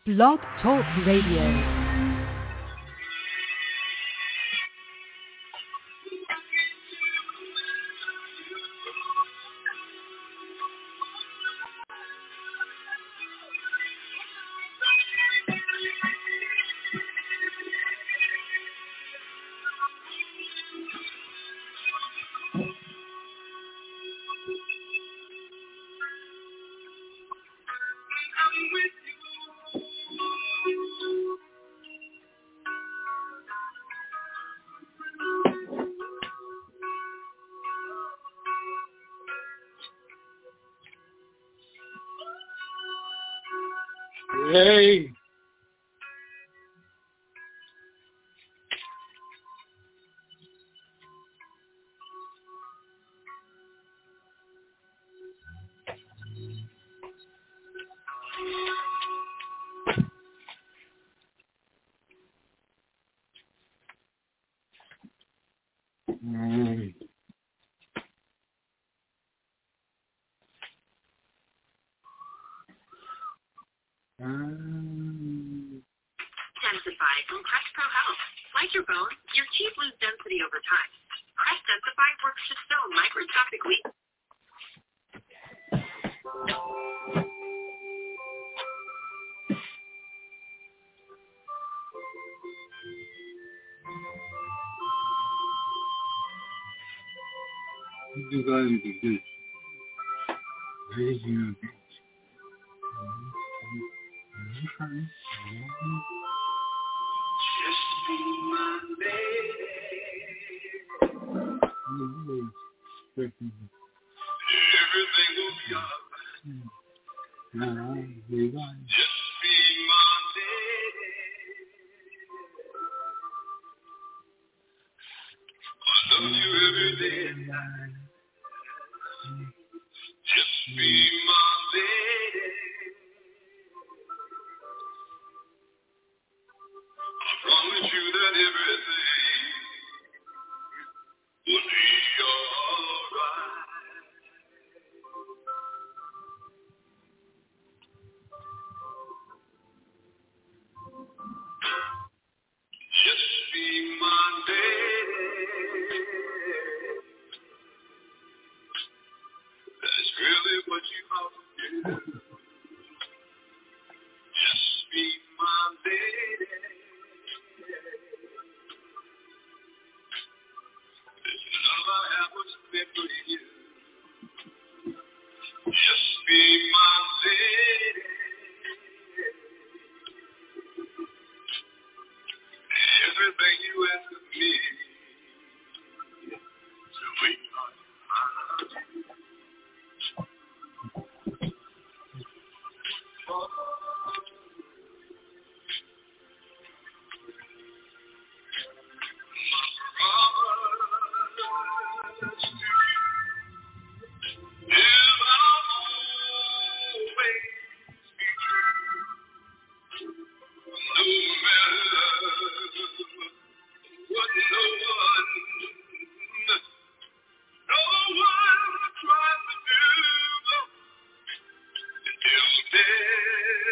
Blog Talk Radio. Hey. Densify from Crest Pro Health. Like your bones, your teeth lose density over time. Crest Densify works to sew microscopic weak. You guys can do raise your Just be my everything will be alright. Just be my lady. I love you every day and night. Just be my lady. I promise you that everything will be alright. Just be my lady. That's really what you ought to do. Just be my lady. This love I have was meant for you. Just be my lady. Everything you ask of me, sweetheart. No one tried to do until death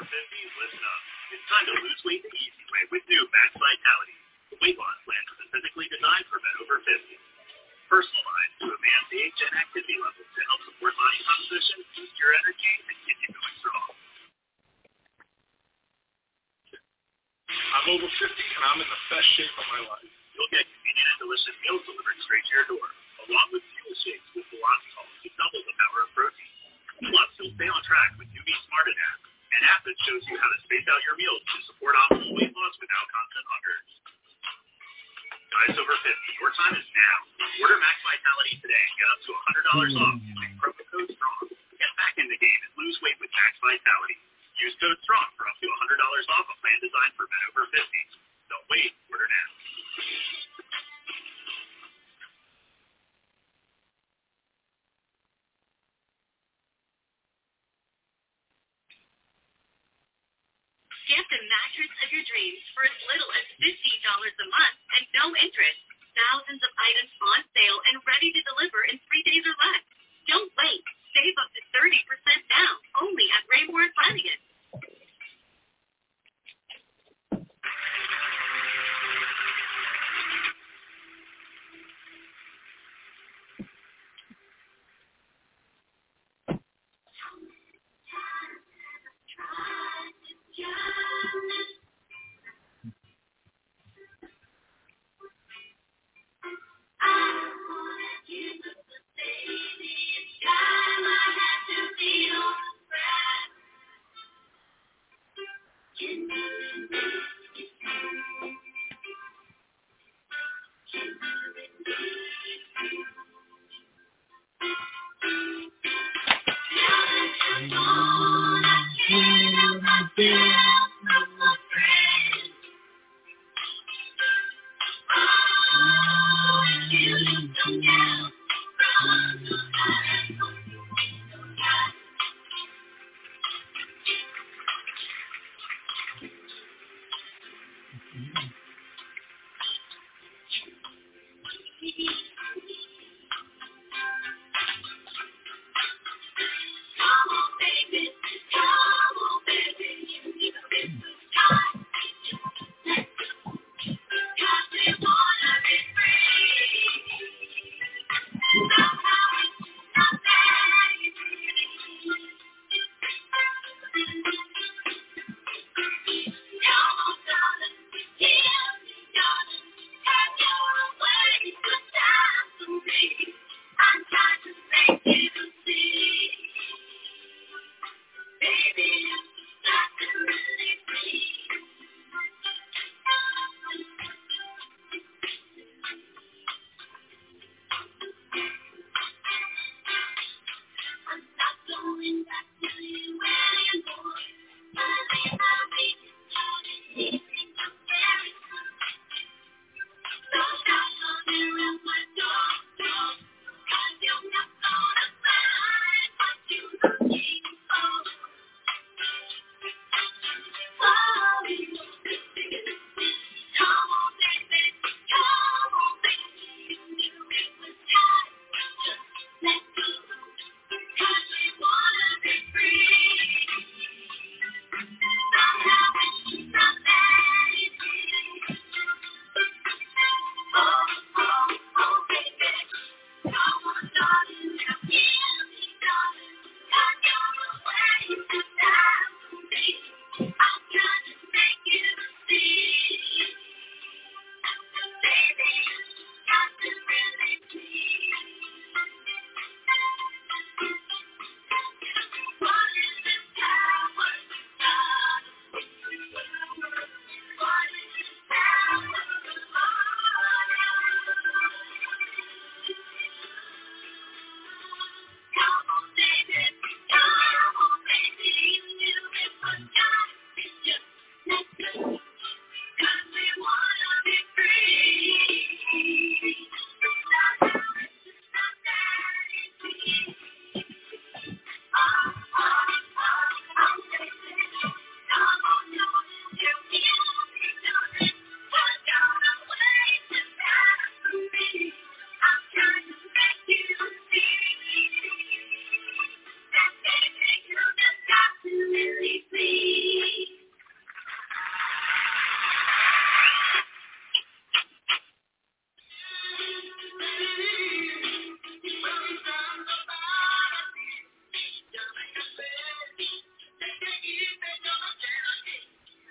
listen up. It's time to lose weight the easy way with new Max Vitality, the weight loss plan specifically designed for men over 50. Personalized to a man's age and activity level to help support body composition, boost your energy, and get you going strong. I'm over 50 and I'm in the best shape of my life. You'll get convenient and delicious meals delivered straight to your door, along with fuel shakes with Velocitol to double the power of protein. Plus, you'll stay on track with UV Smarted app, an app that shows you how to space out your meals to support optimal weight loss without constant hunger. Guys over 50, your time is now. Order Max Vitality today and get up to $100 off using promo code STRONG. Get back in the game and lose weight with Max Vitality. Use code STRONG for up to $100 off a plan designed for men over 50. Don't wait, order now. Get the mattress of your dreams for as little as $50 a month and no interest. Thousands of items on sale and ready to deliver in 3 days or less. Don't wait. Save up to 30% down only at Raymore and Flanagan.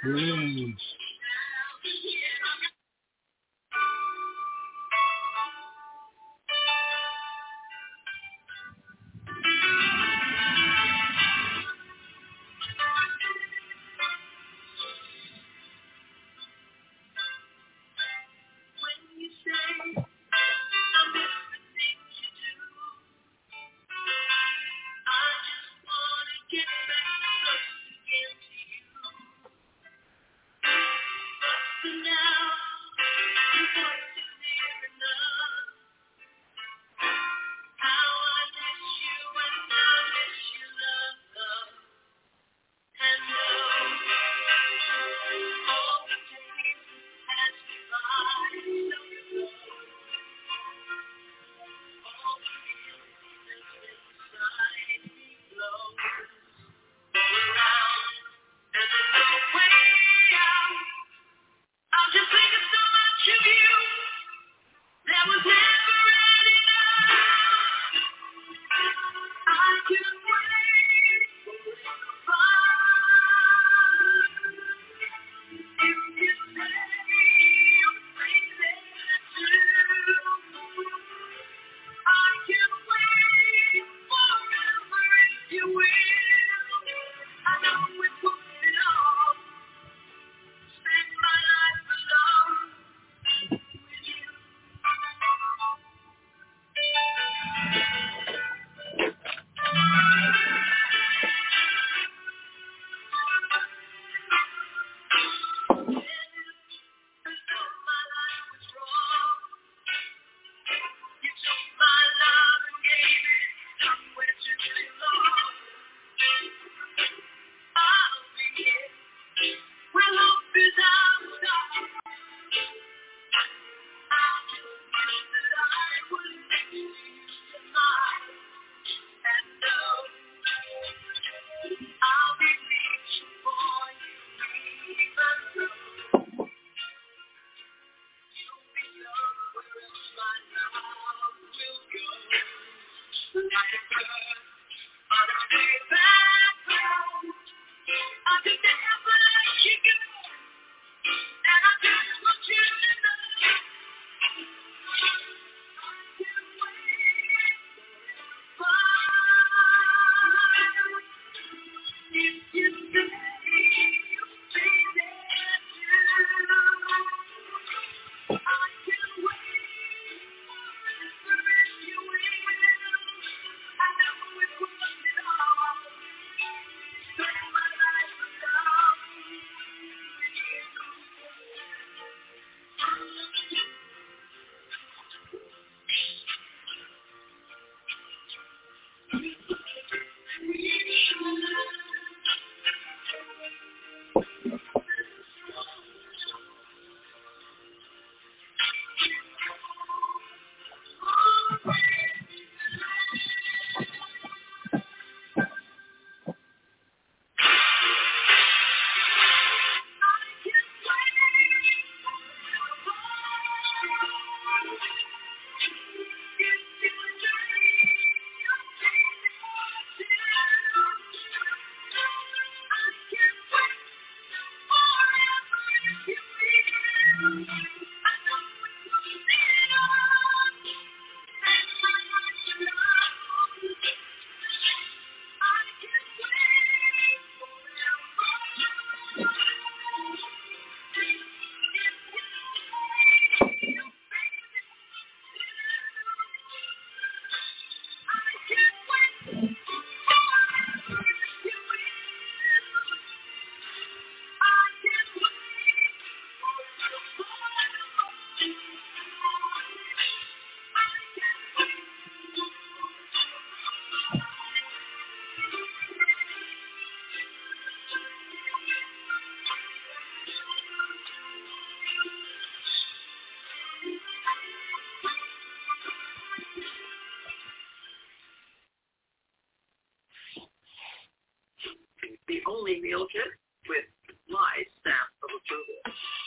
The only meal kit with my stamp of approval.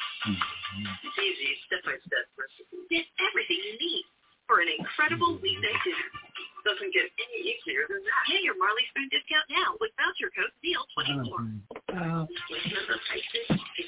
It's easy, step-by-step recipe. Get everything you need for an incredible weekday dinner. Doesn't get any easier than that. Get your Marley Spoon discount now with voucher code SEAL24. With member prices,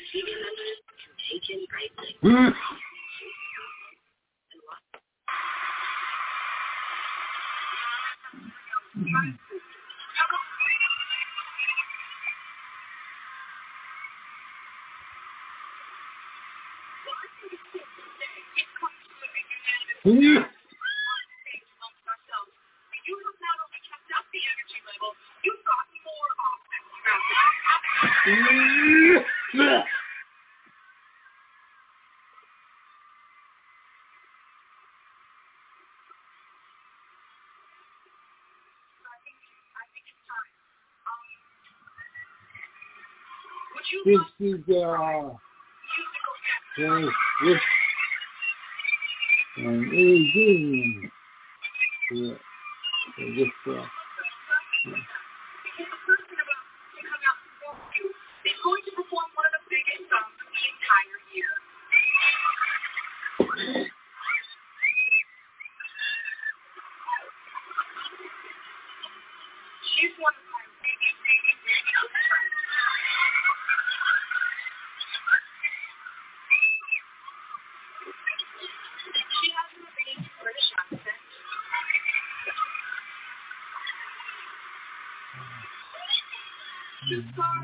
This is this and aging. Yeah. This They're going to perform one of the biggest songs of the entire year. She's one of my really, really, really close friends. She has an amazing British accent. She's so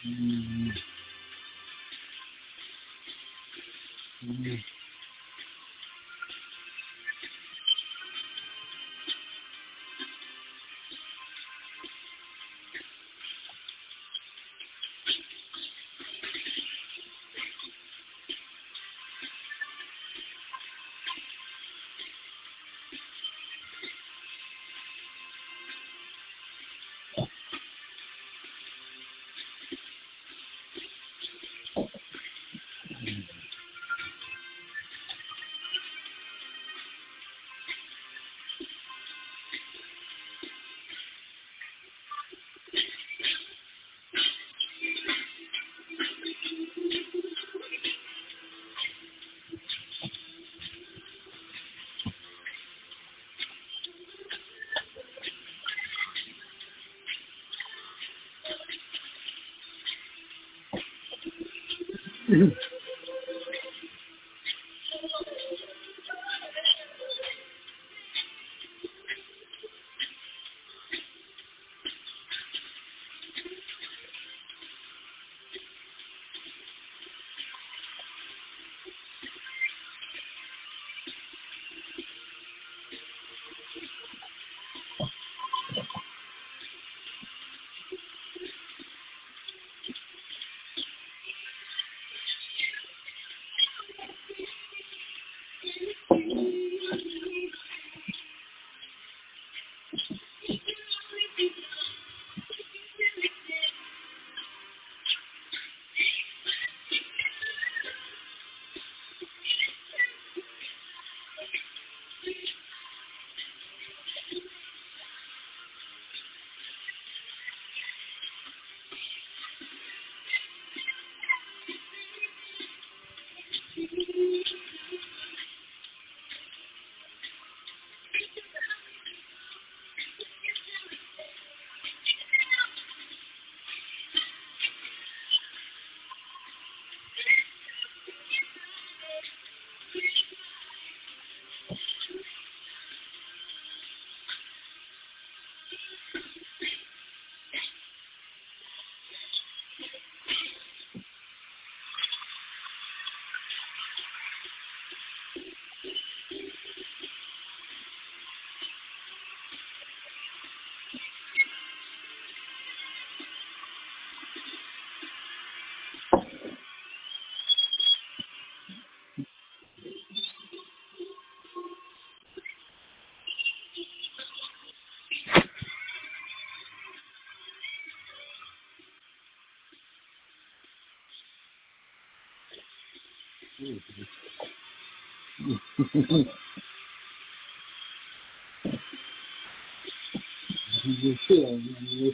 You feel, you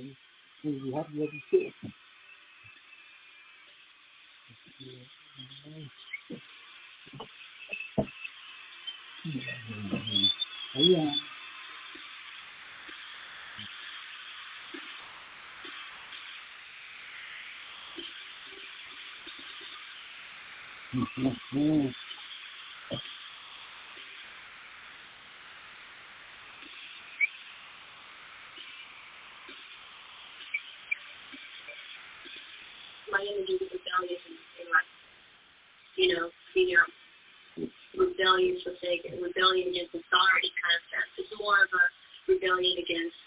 have to let it feel. Oh, yeah. My energy is rebellious in life. You know, being rebellion for sake, rebellion against authority kind of sense. It's more of a rebellion against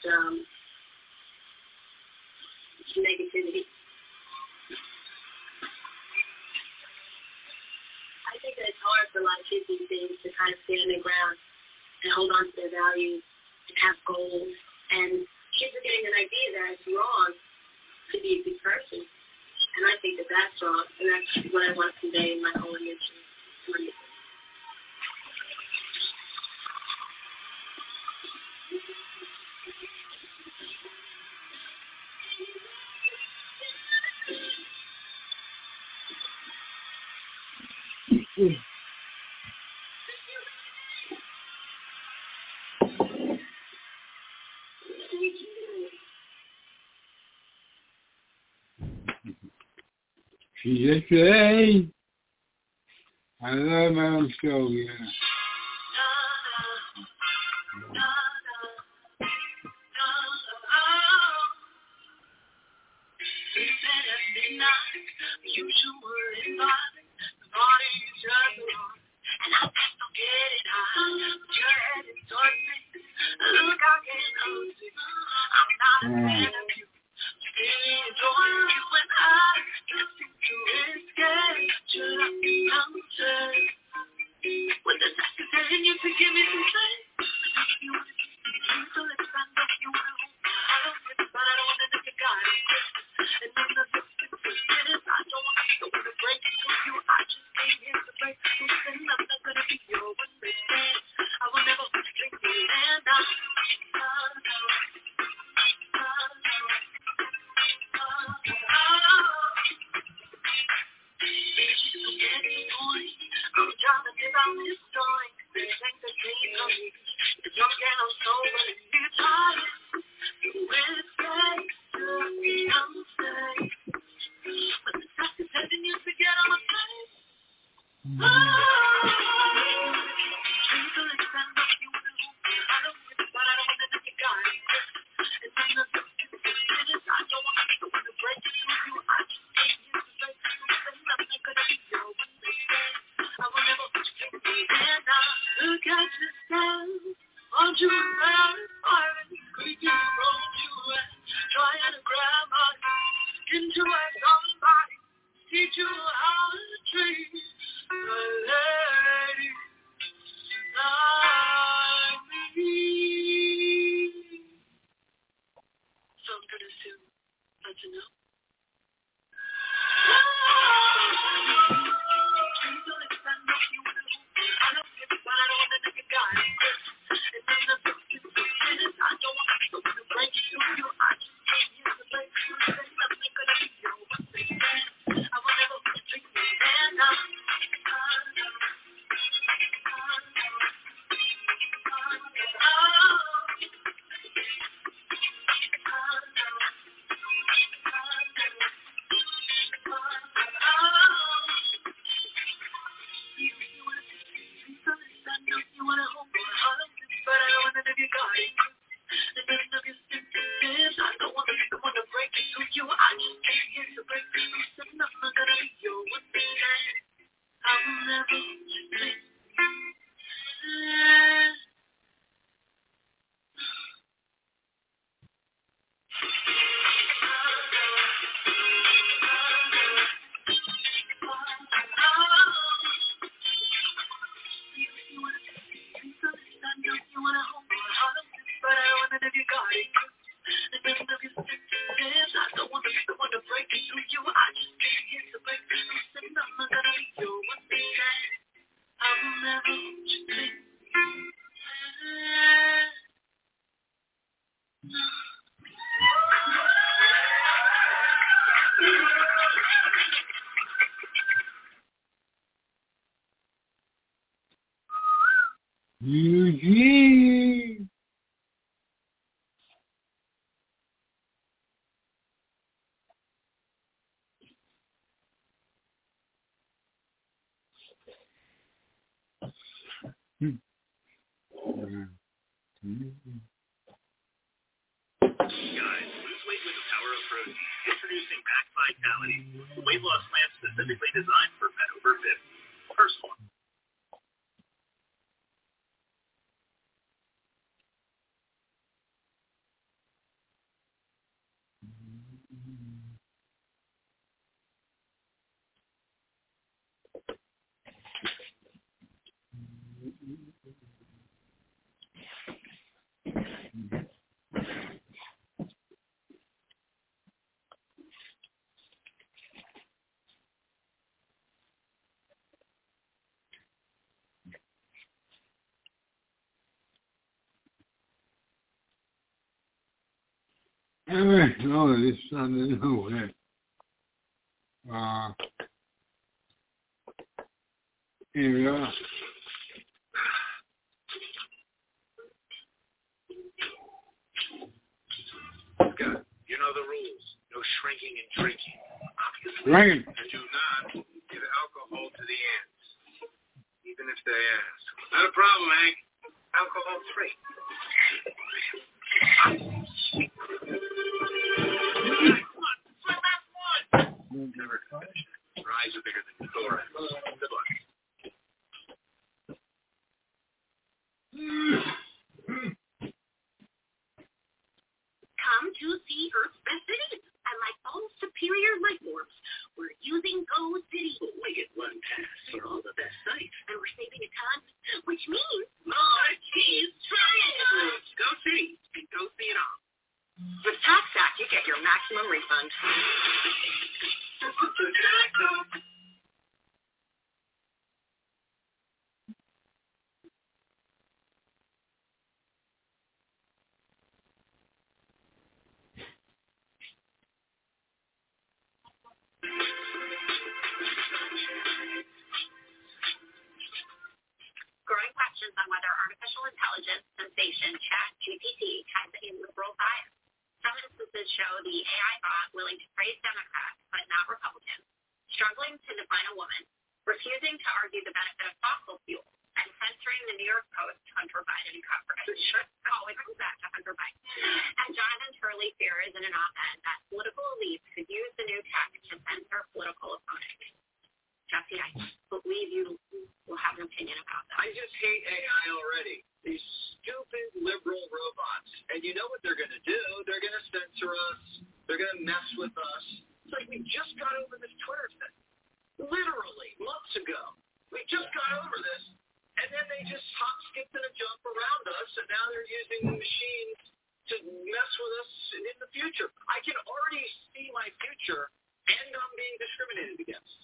negativity. I think that it's hard for a lot of kids these days to kind of stand their ground and hold on to their values and have goals. And kids are getting an idea that it's wrong to be a good person. And I think that that's wrong. And that's what I want to convey in my whole image. She just say, I love my own show, yeah. Eugene. Guys, lose weight with the power of protein. Introducing Max Vitality, the weight loss plan specifically designed for men over 50. First one. No, this Sunday, no way. Here we are. Scott, you know the rules. No shrinking and drinking. Drinking. And do not give alcohol to the ants, even if they ask. Not a problem, Hank. Alcohol free. Never finished. come to see Earth's best cities. And like all superior life forms, we're using Go City. Well, we get one pass for all the best sites. And we're saving a ton, which means more cheese triangles. Go City and go see it all. with TaxAct, you get your maximum refund. Growing questions on whether artificial intelligence sensation ChatGPT has a liberal bias. Some instances show the AI bot willing to praise Democrats but not Republicans, struggling to define a woman, refusing to argue the benefit of fossil fuels, and censoring the New York Post Hunter Biden coverage. Always comes back to Hunter Biden. And Jonathan Turley fears in an op-ed that political elites could use the new tech to censor political opponents. Jesse, I believe you will have an opinion about that. I just hate AI already. These stupid liberal robots. And you know what they're going to do? They're going to censor us. They're going to mess with us. It's like we just got over this Twitter thing. Literally, months ago. We just got over this. And then they just hop, skip, and a jump around us. And now they're using machines to mess with us in the future. I can already see my future, and I'm being discriminated against.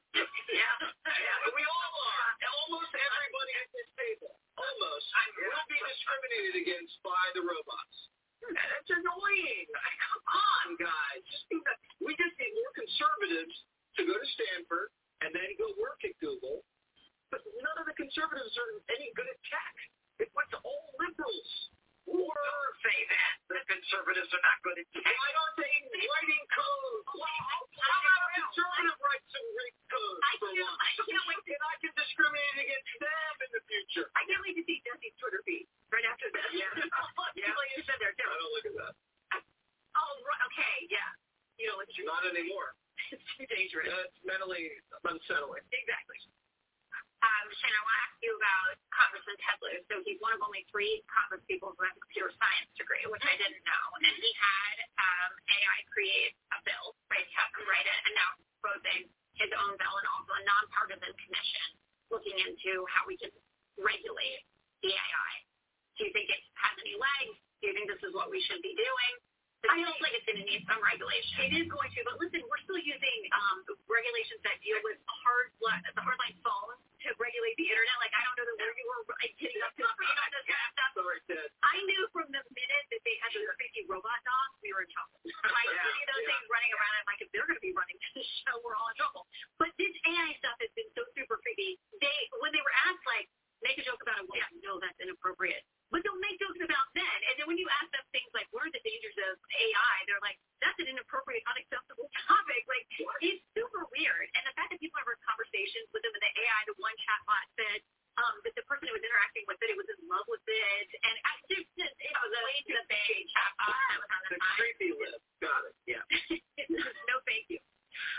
Yeah, we all are. Almost everybody at this table. Almost. Will be discriminated against by the robots. That's annoying. Come on, guys. We just need more conservatives to go to Stanford and then go work at Google. But none of the conservatives are any good at tech. It's all liberals. Or say that the conservatives are not good at tech. Why aren't they writing code? How about a conservative write some great code for once? And I can discriminate against them in the future. I can't wait to see Jesse's Twitter feed right after this. Yeah. You said there, too. I don't look at that. Oh, right. Okay, yeah. You know, it's Not anymore. It's too dangerous. It's mentally unsettling. Exactly. Shane, I want to ask you about Congressman Ted Lieu. So he's one of only 3 Congress people who have a computer science degree, which I didn't know. And he had AI create a bill, right? Have him write it, and now he's proposing his own bill and also a nonpartisan commission looking into how we can regulate the AI. Do you think it has any legs? Do you think this is what we should be doing? It feels like it's going to need some regulation. It is going to, but listen, we're still using regulations that deal with the hardline phones to regulate the internet. Like, I don't know where you were hitting up to speed on this kind of stuff. Sorry, Ted. I knew from the minute that they had those crazy robot dogs, we were in trouble. Like, see those things running around, I'm like, if they're going to be running to the show, we're all in trouble. But this AI stuff has been so super creepy. When they were asked, like, make a joke about it, well, yeah, no, that's inappropriate. But they'll make jokes about men. And then when you ask them things like, what are the dangers of AI? They're like, that's an inappropriate, unacceptable topic. Like, it's super weird. And the fact that people have conversations with them in the AI, the one chatbot said that the person who was interacting with it was in love with it. And it was a way to the big chatbot that was on the side. The creepy list. Got it. Yeah. No, thank you.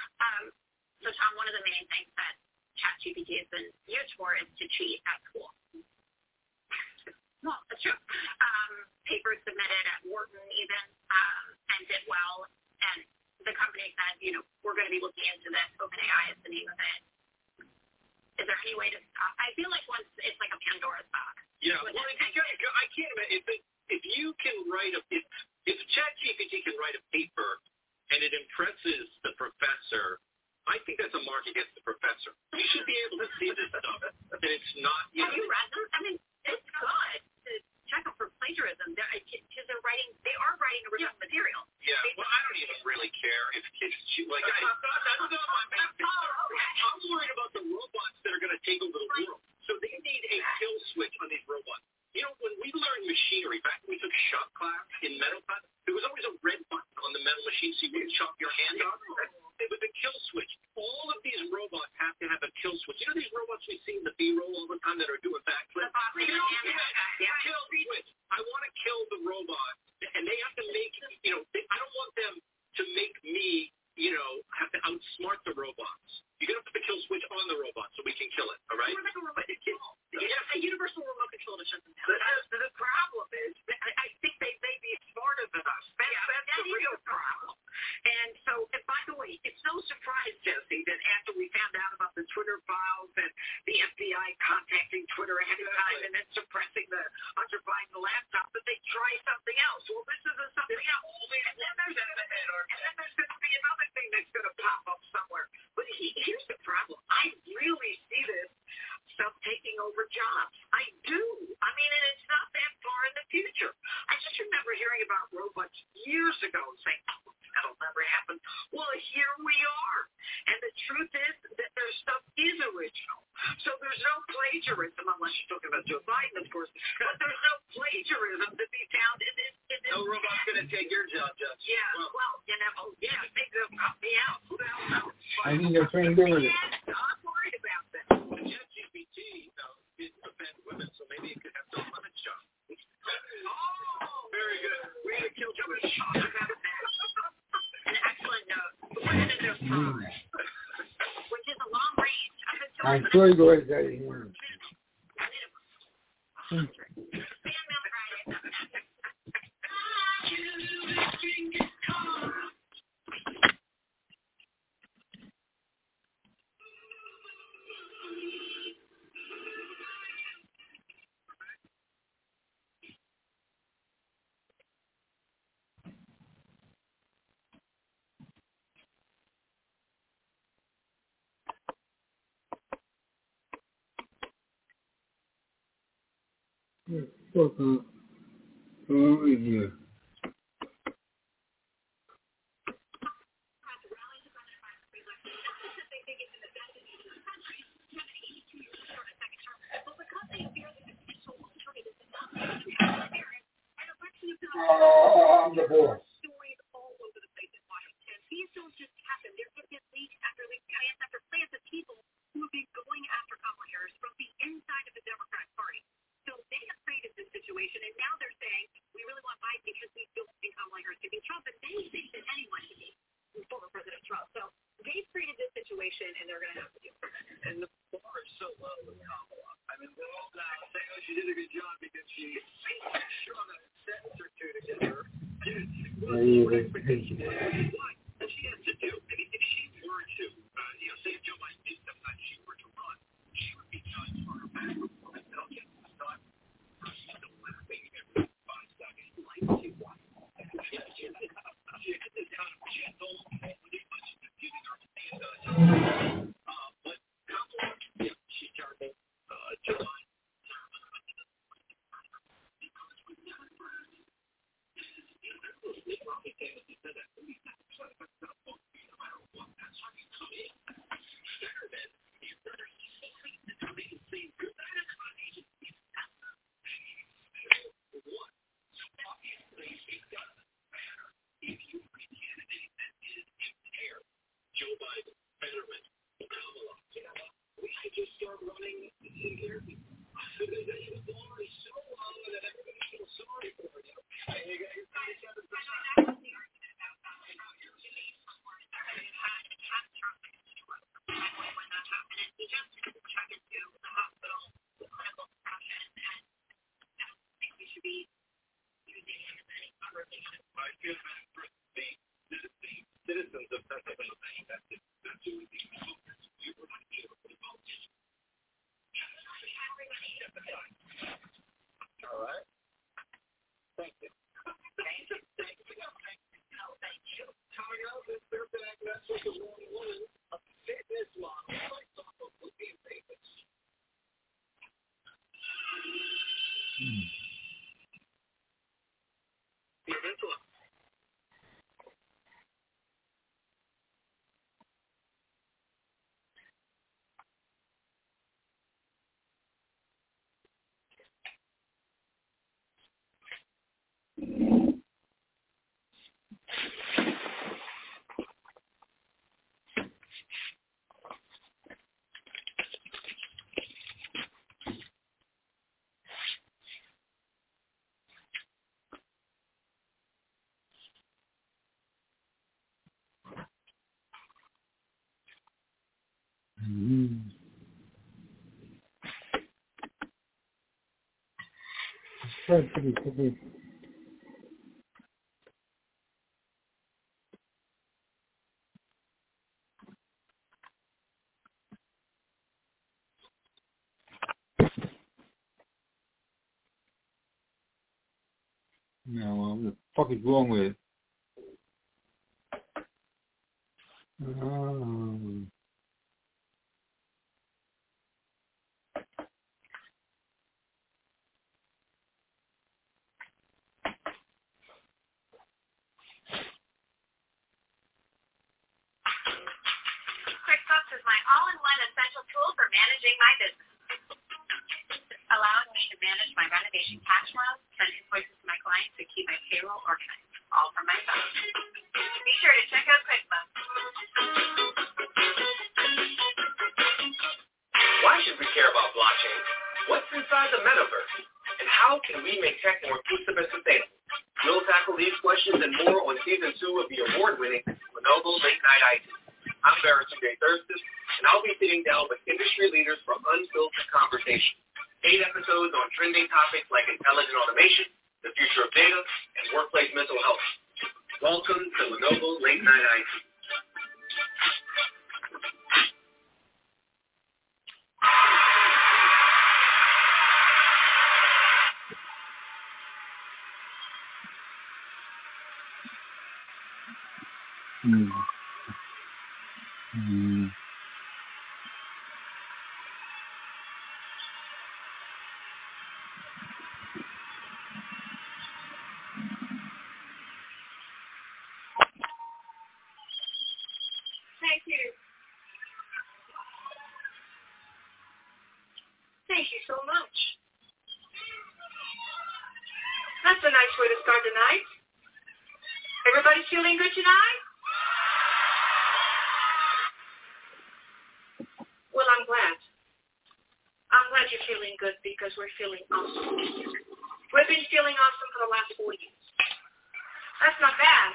So, Tom, one of the main things that ChatGPT has been used for is to cheat at school. Well, that's true. Papers submitted at Wharton even and did well. And the company said, we're going to be looking into this. OpenAI is the name of it. Is there any way to stop? I feel like once it's like a Pandora's box. Yeah. Well, I can't imagine if you can write if ChatGPT can write a paper and it impresses the professor, I think that's a mark against the professor. You should be able to see this stuff, and it's not. Have you read them? I mean, it's good to check them for plagiarism. Because they are writing original material. Yeah. Well, I don't even really care if kids shoot. Like, that's not my main concern. I'm worried about the robots that are going to take over the world. So they need a kill switch on these robots. When we learned machinery back when we took shop class in metal class, there was always a red button on the metal machine so you wouldn't chop your hand off. It was a kill switch. All of these robots have to have a kill switch. These robots we see in the B-roll all the time that are doing backflips? Kill switch. I want to kill the robot, and they have to make, I don't want them to make me, have to outsmart the robots. You're going to put the kill switch on the robot so we can kill it, all right? We're like a remote control. Yeah, a universal remote control to shut them down. The problem is, I think they may be smarter than us. real problem. And so, and by the way, it's no surprise, Jesse, that after we found out about the Twitter files and the FBI contacting Twitter ahead of time and then suppressing the Hunter Biden laptop, that they try something else. Well, this isn't something else. And then there's going to be another thing that's going to pop up somewhere. But here's the problem. I really see this stuff taking over jobs. I do. I mean, and it's not that far in the future. I just remember hearing about robots years ago saying, oh, that'll never happen. Well, here we are. And the truth is that their stuff is original. So there's no plagiarism, unless you're talking about Joe Biden, of course. But there's no plagiarism to be found in this. No robot's going to take your job, Judge. Yeah, well, you know, yeah, maybe they'll cut me out. Who the hell knows? I think they're trying to do it. I'm worried about that. The ChatGPT didn't offend women, so maybe it could have no women's job. Oh, very good. Way to kill Joe Biden. An excellent note. Women in their prime, which is a long range. I'm sure you go ahead and say it. Over here. I'm the boss. Stories all over the place in Washington. These don't just happen. There have been leaks after leaks, plans after plans of people who have been going after Kamala Harris from the inside of the Democratic Party. So they have created this situation, and now they're saying, we really want Biden because we don't think Kamala Harris can be Trump, and they think that anyone can be former President Trump. So they've created this situation, and they're going to have to deal with it. And the bar is so low with Kamala. I mean, we're all now saying, oh, she did a good job because she strung a sentence or two together. What she has to do, I mean, if she were to, say if Joe Biden did sometimes she were to run, she would be judged for her bad performance. They'll get this done. She's still laughing every 5 seconds. Like she won. She had this kind of gentle, pretty much giving her hand. But Kamala, she's terrible. Joe Biden. Joe Biden, Fetterman, Kamala, we should just start running here. The bar is so low that everybody feels sorry for you. And you got your 97%. I feel bad for the citizens of Pennsylvania. That's who we need to focus. We were not able to vote. All right. Thank you. Thank you. Coming up, this Fairbank Network is one a fitness model based off of Olympian Davis. This one. No, what the fuck is wrong with it? QuickBooks is my all-in-one essential tool for managing my business. It allows me to manage my renovation cash flow, send invoices to my clients, and keep my payroll organized, all from my phone. Be sure to check out QuickBooks. Why should we care about blockchain? What's inside the metaverse? And how can we make tech more inclusive and sustainable? We'll tackle these questions and more on Season 2 of the award-winning Lenovo Late Night IT. I'm Baratunde Thurston, and I'll be sitting down with industry leaders for unfiltered conversation. 8 episodes on trending topics like intelligent automation, the future of data, and workplace mental health. Welcome to Lenovo Late Night IT. Thank you. Thank you so much. That's a nice way to start the night. Everybody feeling good tonight? Well, I'm glad. I'm glad you're feeling good because we're feeling awesome. We've been feeling awesome for the last 4 years. That's not bad.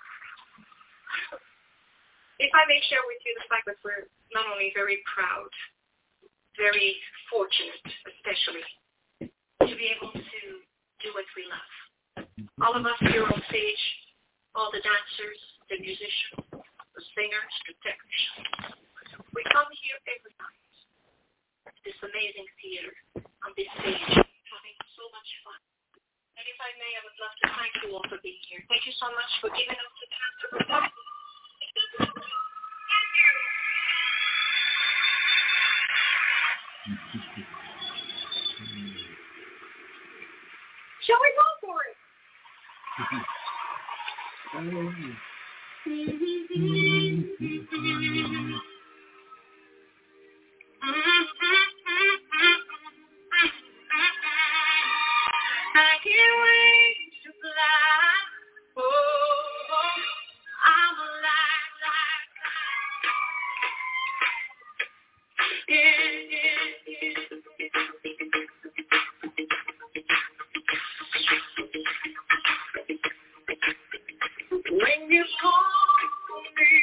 If I may share with you the fact that we're not only very proud, very fortunate, especially, to be able to do what we love. All of us here on stage, all the dancers, the musicians, the singers, the technicians, we come here every night, this amazing theater, on this stage, having so much fun. And if I may, I would love to thank you all for being here. Thank you so much for giving us the chance to perform. Shall we go for it? I can't wait to fly. Oh, I'm alive, When you call me,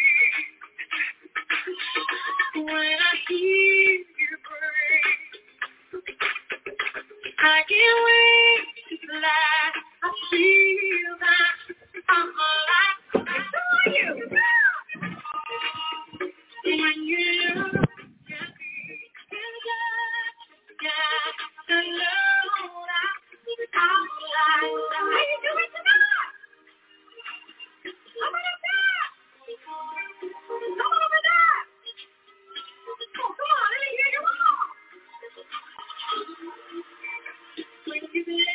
when I hear you breathe, I can't wait to fly. I feel that I'm alive. I saw you. When you look at me, to know that I'm alive. How you doing tonight? How about that? Come on over there. Oh, come on, let me hear you all. When you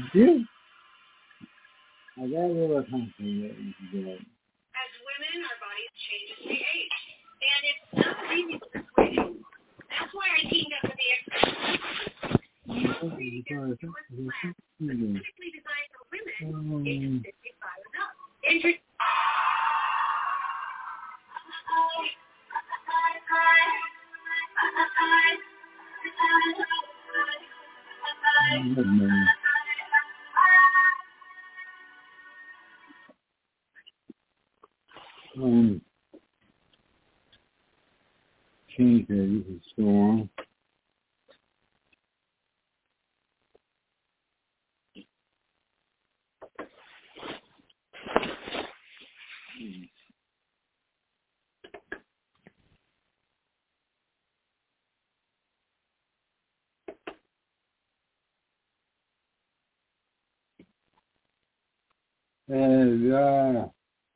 Yeah. I got a little something that you can get. As women, our bodies change as we age. And it's not easy to persuade. That's why I teamed up with the experts. Specifically designed for women ages 55 and up. Change that you can store on. And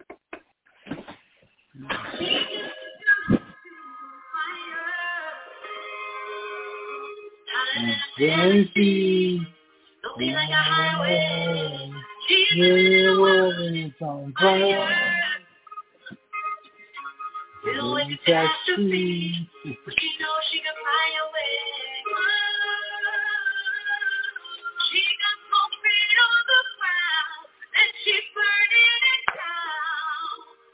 Crazy. Don't be like a highway. The world is on fire. Filled with catastrophe. But she knows she can find a way. She got smoke feet on the ground. And she's burning it down.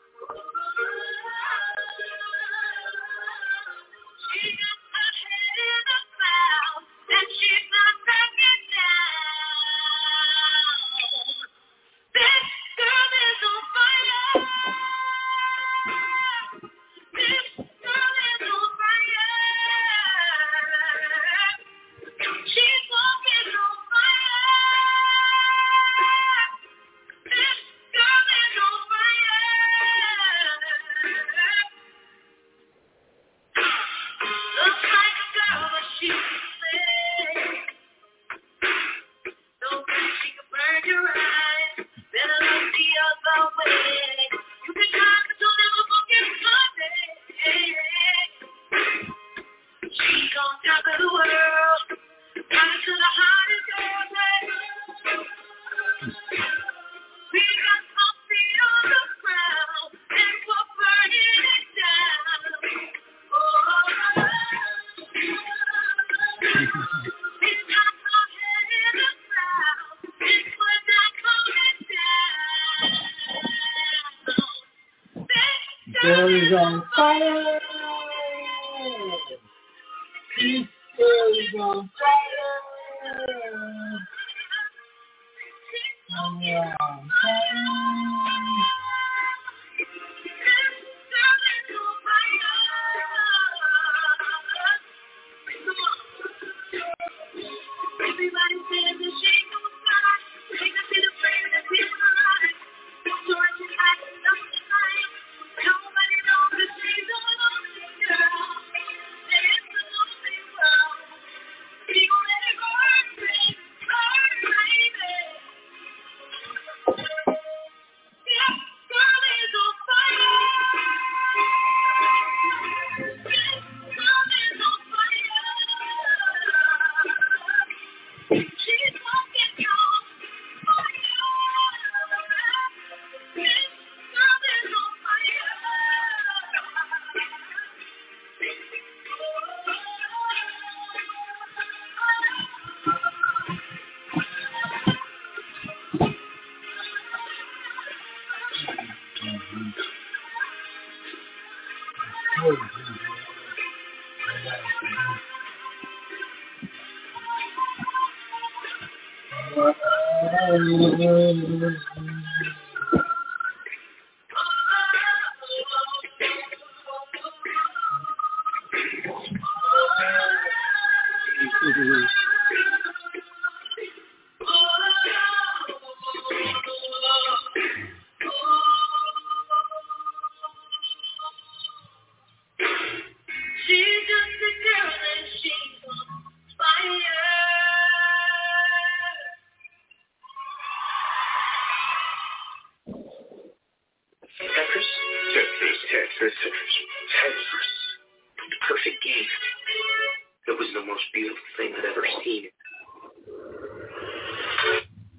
She got her head in the clouds. And she's not backing down. This girl is on fire. This girl is on fire. She's walking on fire. This girl is on fire. Looks like a girl, but she's sick. No way she can burn your eyes. Better look the other way. You can try, but you'll never forget something. She's on top of the world. Running to the hottest airway. We got some feet on the ground. And we're burning it down. It's got our head in the clouds. It's when I'm coming down. This girl is on fire. This girl is on fire. Yeah. Everybody says that she don't stop. They can see the flame that people are. So I just like to know tonight. Nobody knows that she's a lonely girl. And it's a lonely world. People let it go and break. Baby. This girl is on fire. This girl is on fire. She's walking on fire. This girl is on fire. She's just a girl and she's on fire. Tetris? Tetris. The perfect game. It was the most beautiful thing I'd ever seen.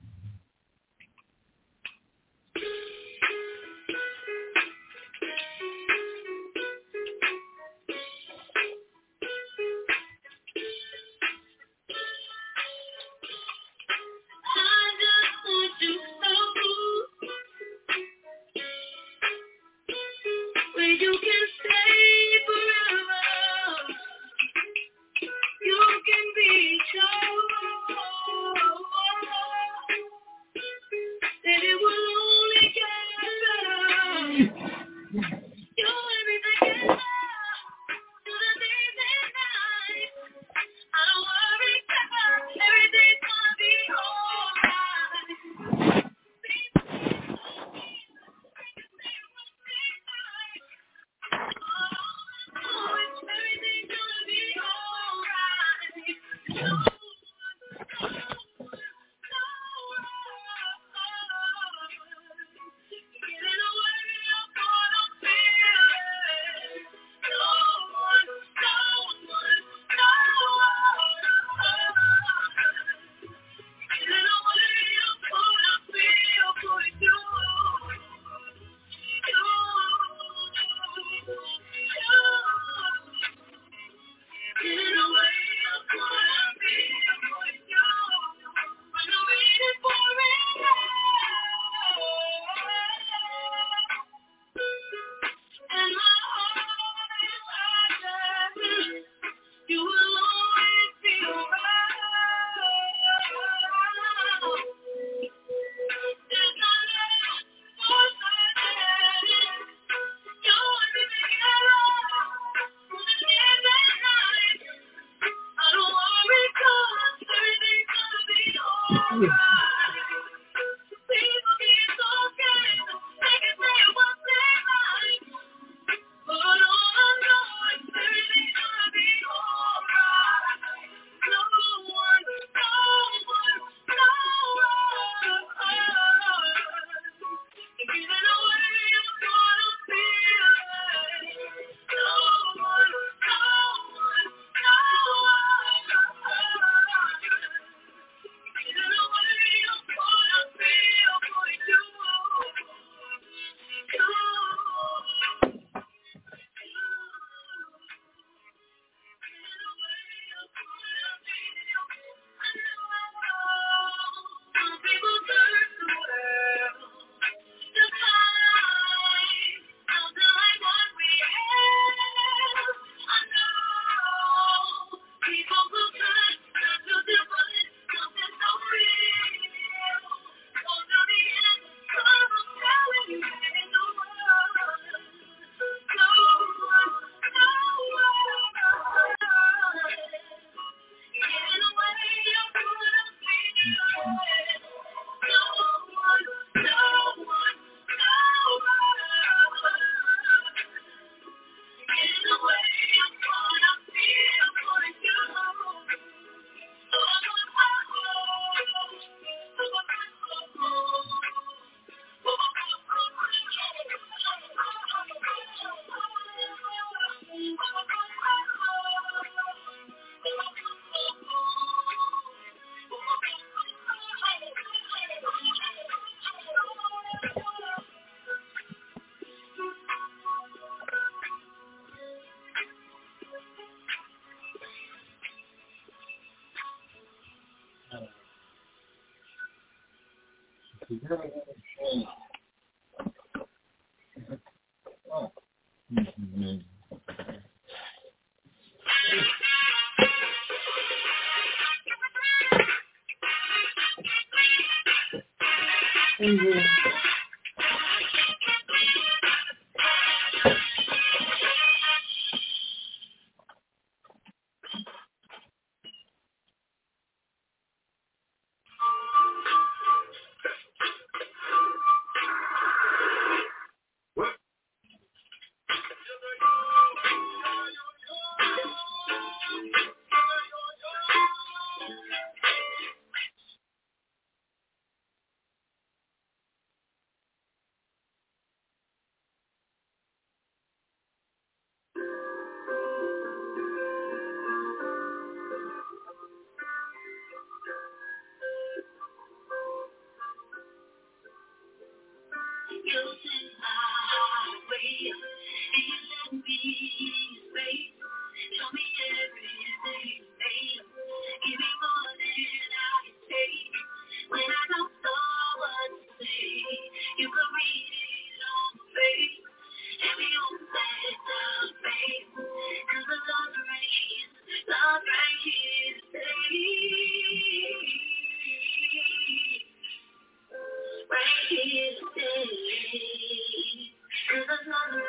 Right here to stay. There's another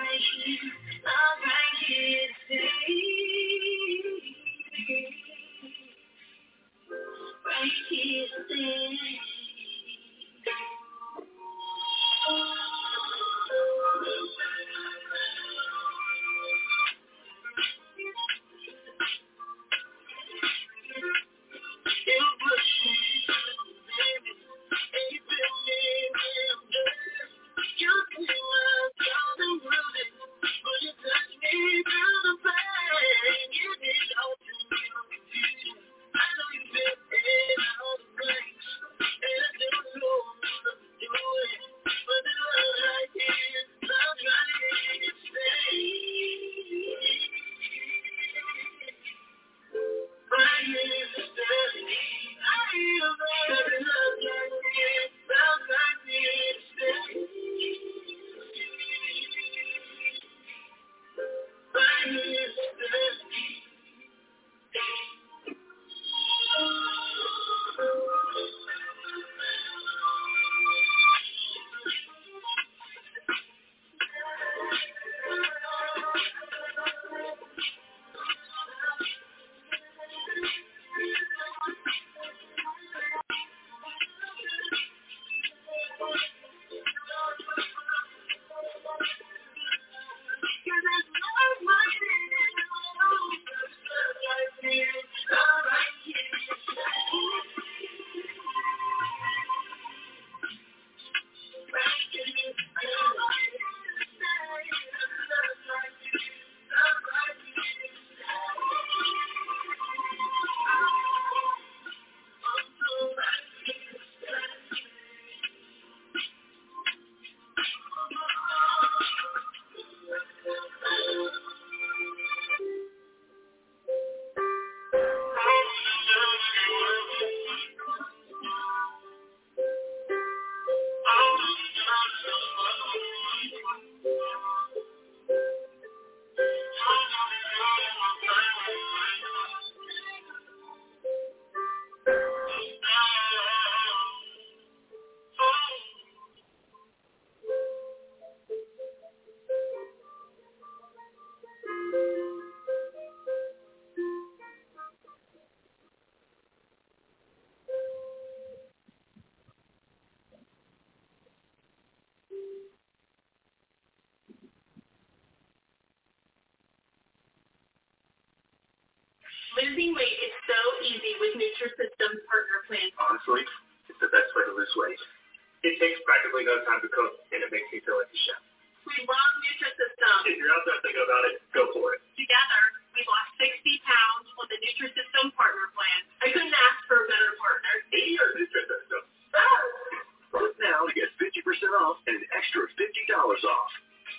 Losing weight is so easy with Nutrisystem's partner plan. Honestly, it's the best way to lose weight. It takes practically no time to cook, and it makes me feel like a chef. We love Nutrisystem. If you're out there thinking about it, go for it. Together, we lost 60 pounds on the Nutrisystem partner plan. I couldn't ask for a better partner. Me or Nutrisystem? Vote now to get 50% off and an extra $50 off.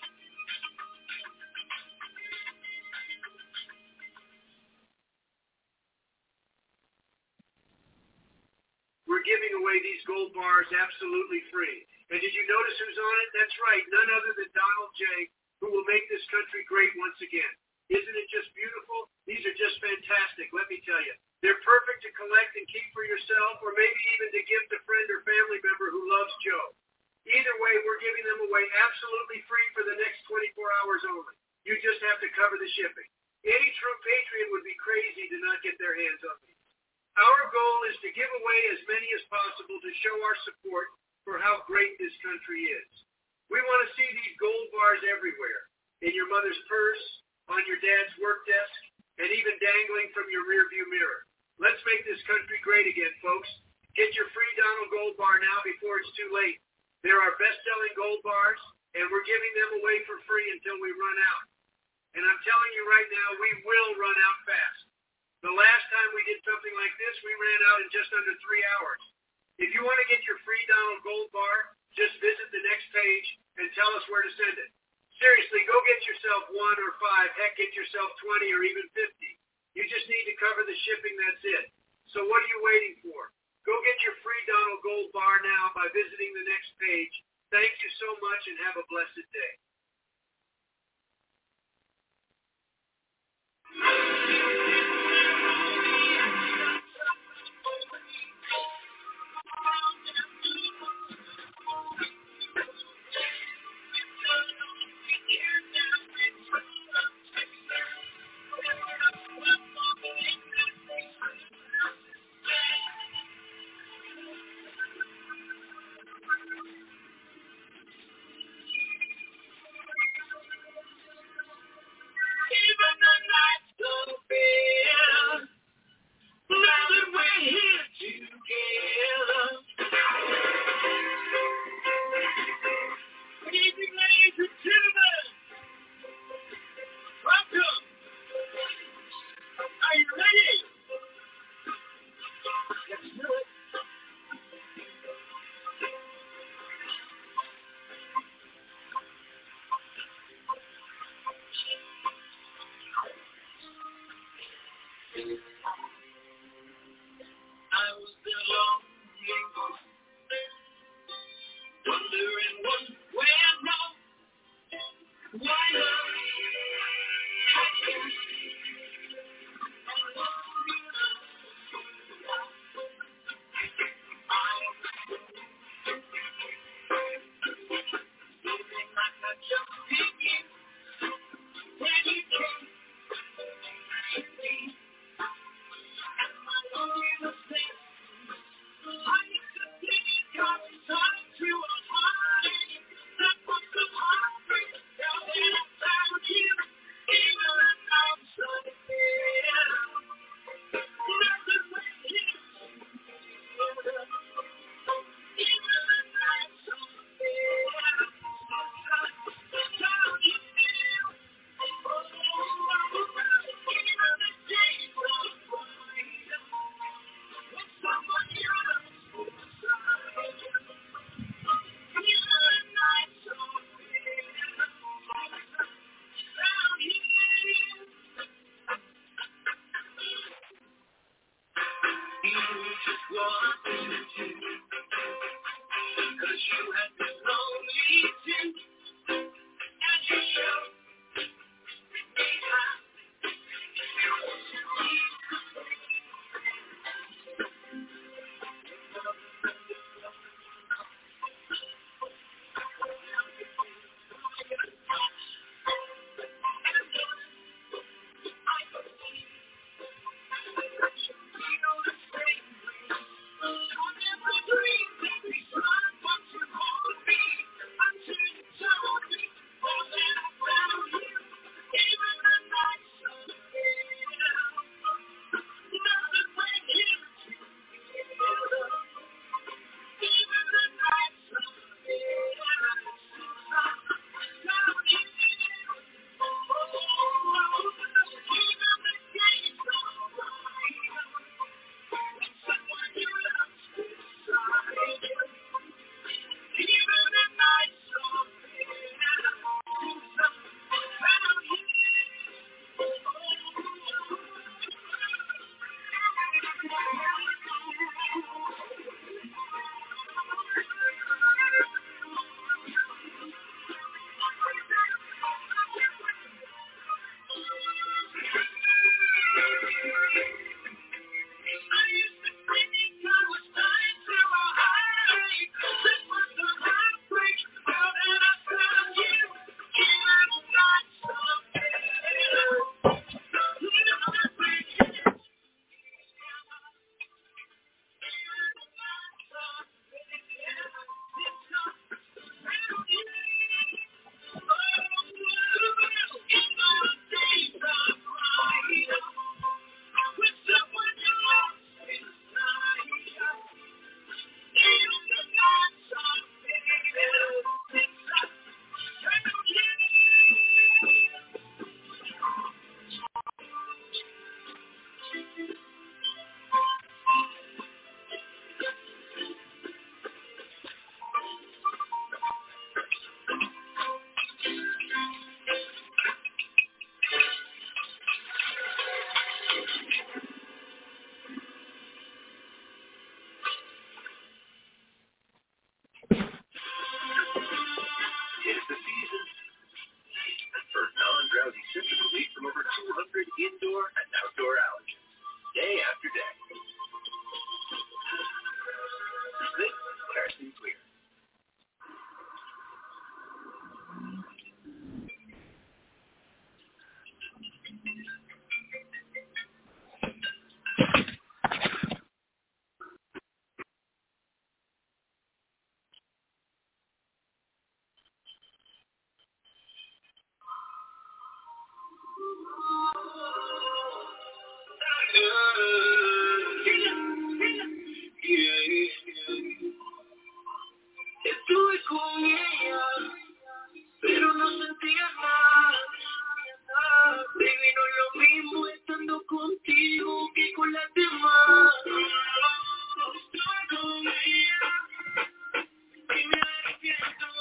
We're giving away these gold bars absolutely free. And did you notice who's on it? That's right, none other than Donald J., who will make this country great once again. Isn't it just beautiful? These are just fantastic, let me tell you. They're perfect to collect and keep for yourself, or maybe even to give to friend or family member who loves Joe. Either way, we're giving them away absolutely free for the next 24 hours only. You just have to cover the shipping. Any true patriot would be crazy to not get their hands on these. Our goal is to give away as many as possible to show our support for how great this country is. We want to see these gold bars everywhere, in your mother's purse, on your dad's work desk, and even dangling from your rearview mirror. Let's make this country great again, folks. Get your free Donald Gold Bar now before it's too late. They're our best-selling gold bars, and we're giving them away for free until we run out. And I'm telling you right now, we will run out fast. The last time we did something like this, we ran out in just under 3 hours. If you want to get your free Donald Gold Bar, just visit the next page and tell us where to send it. Seriously, go get yourself 1 or 5, heck, get yourself 20 or even 50. You just need to cover the shipping, that's it. So what are you waiting for? Go get your free Donald Gold Bar now by visiting the next page. Thank you so much and have a blessed day. Even the night goes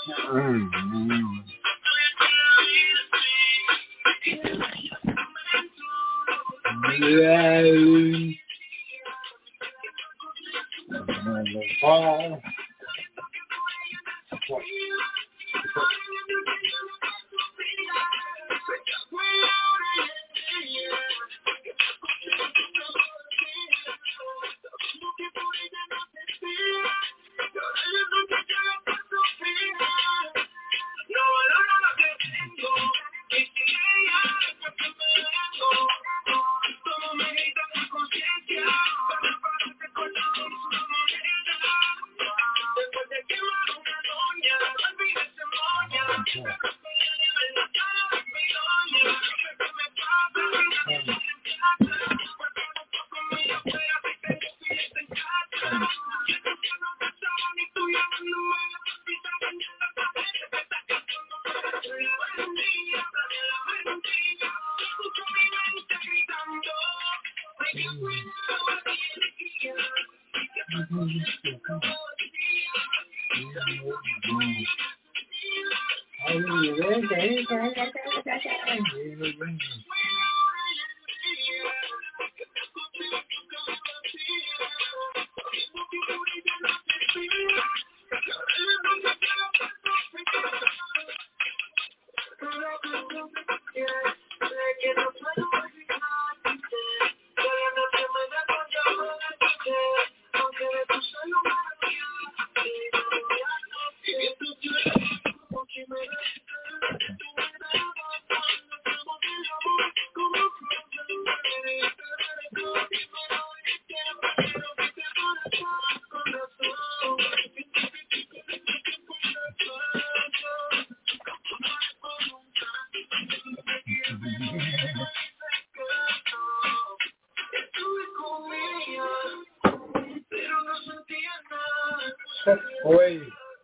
Oi.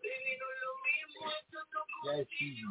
E aí, filho?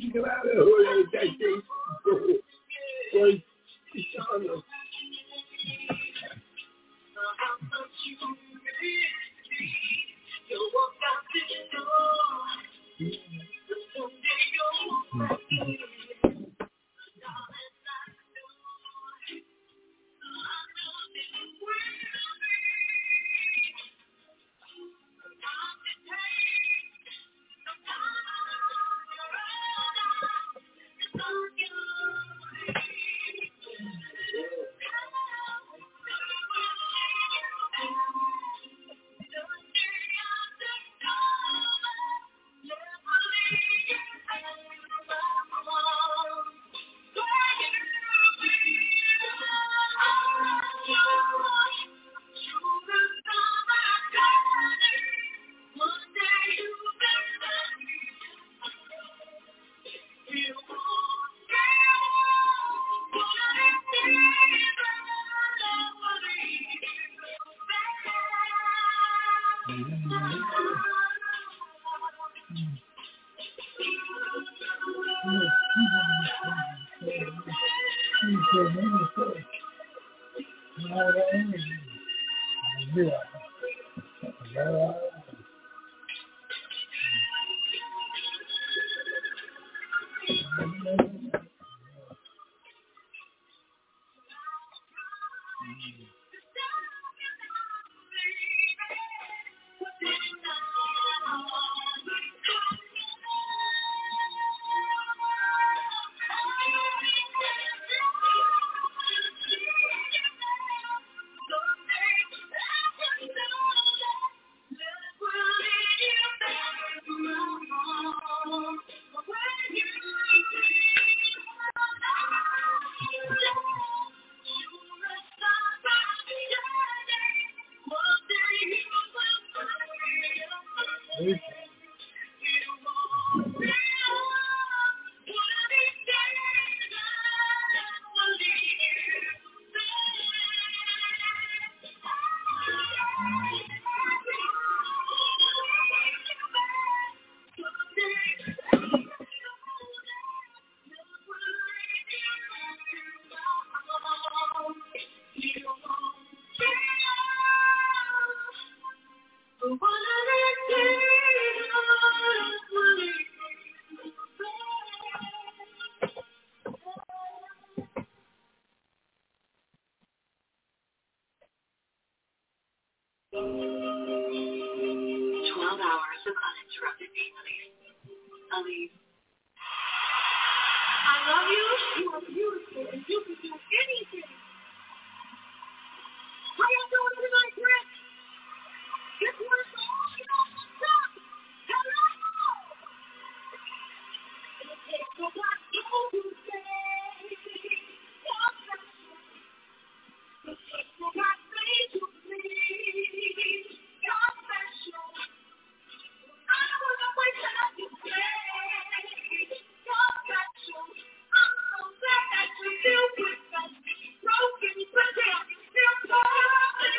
Broken, but damn, you still call me.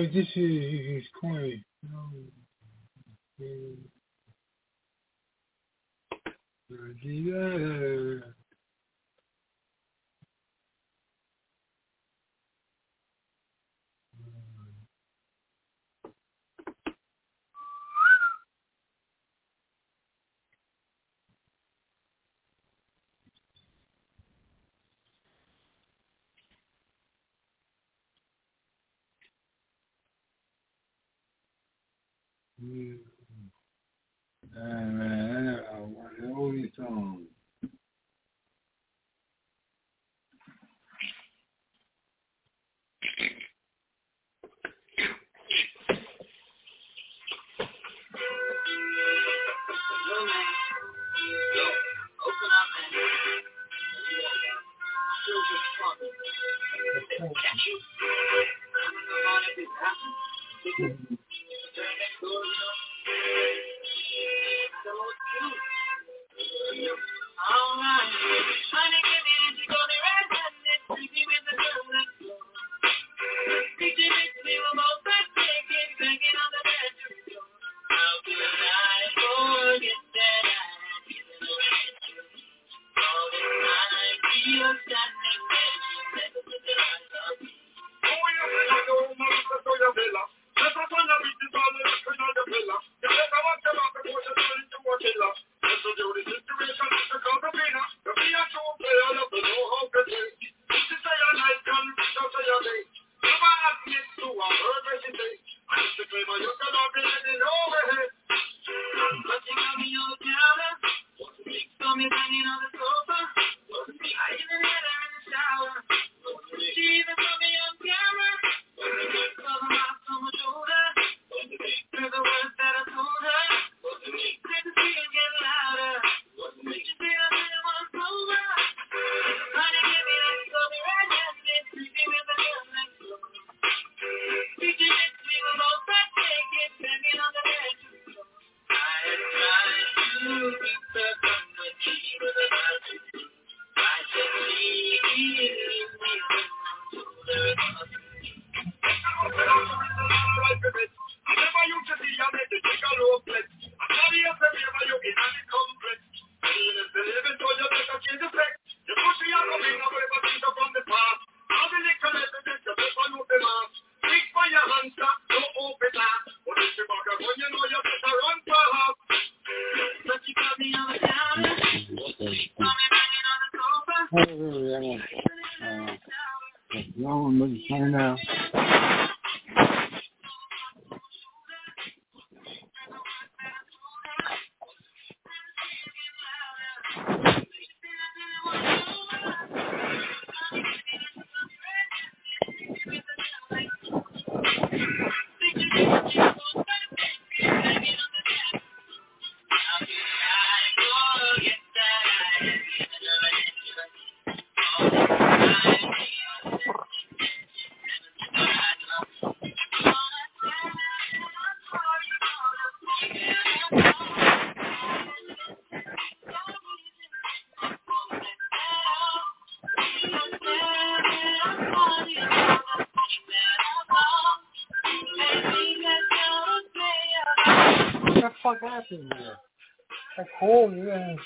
this is quite. Man, I want to know these songs. What the fuck happened here? I called you and...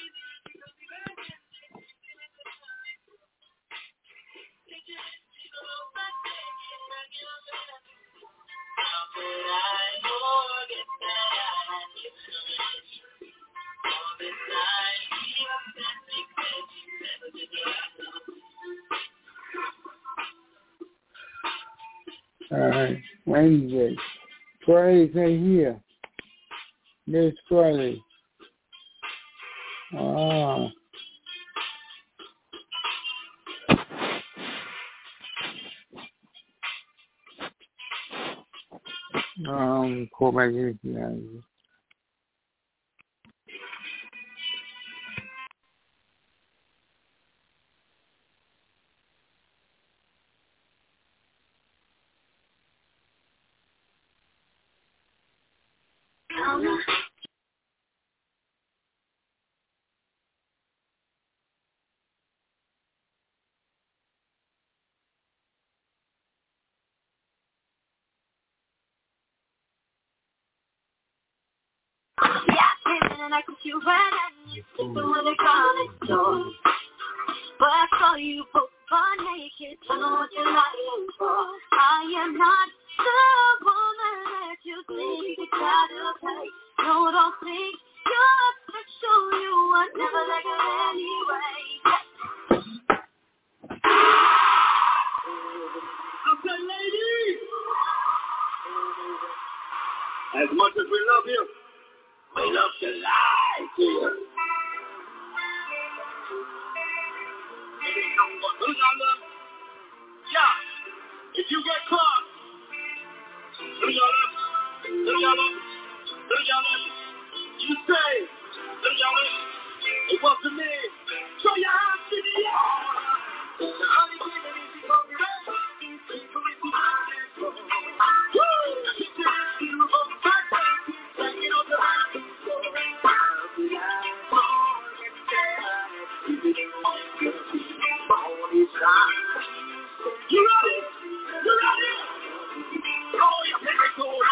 Alright, Wednesday. Friday's right here. This Friday. Ah. Call back in. and I kiss you right and you sleeping with a girl next door. But I saw you both butt naked, don't know what you're lying for. I am not the woman that you think you try to play. No, don't think you're special, you are never like it anyway. Okay, ladies! As much as we love you, we love to lie to you. Yeah, if you get caught, you say, it wasn't me. Show your hands to the air. You ready? You ready? Oh, you think it's all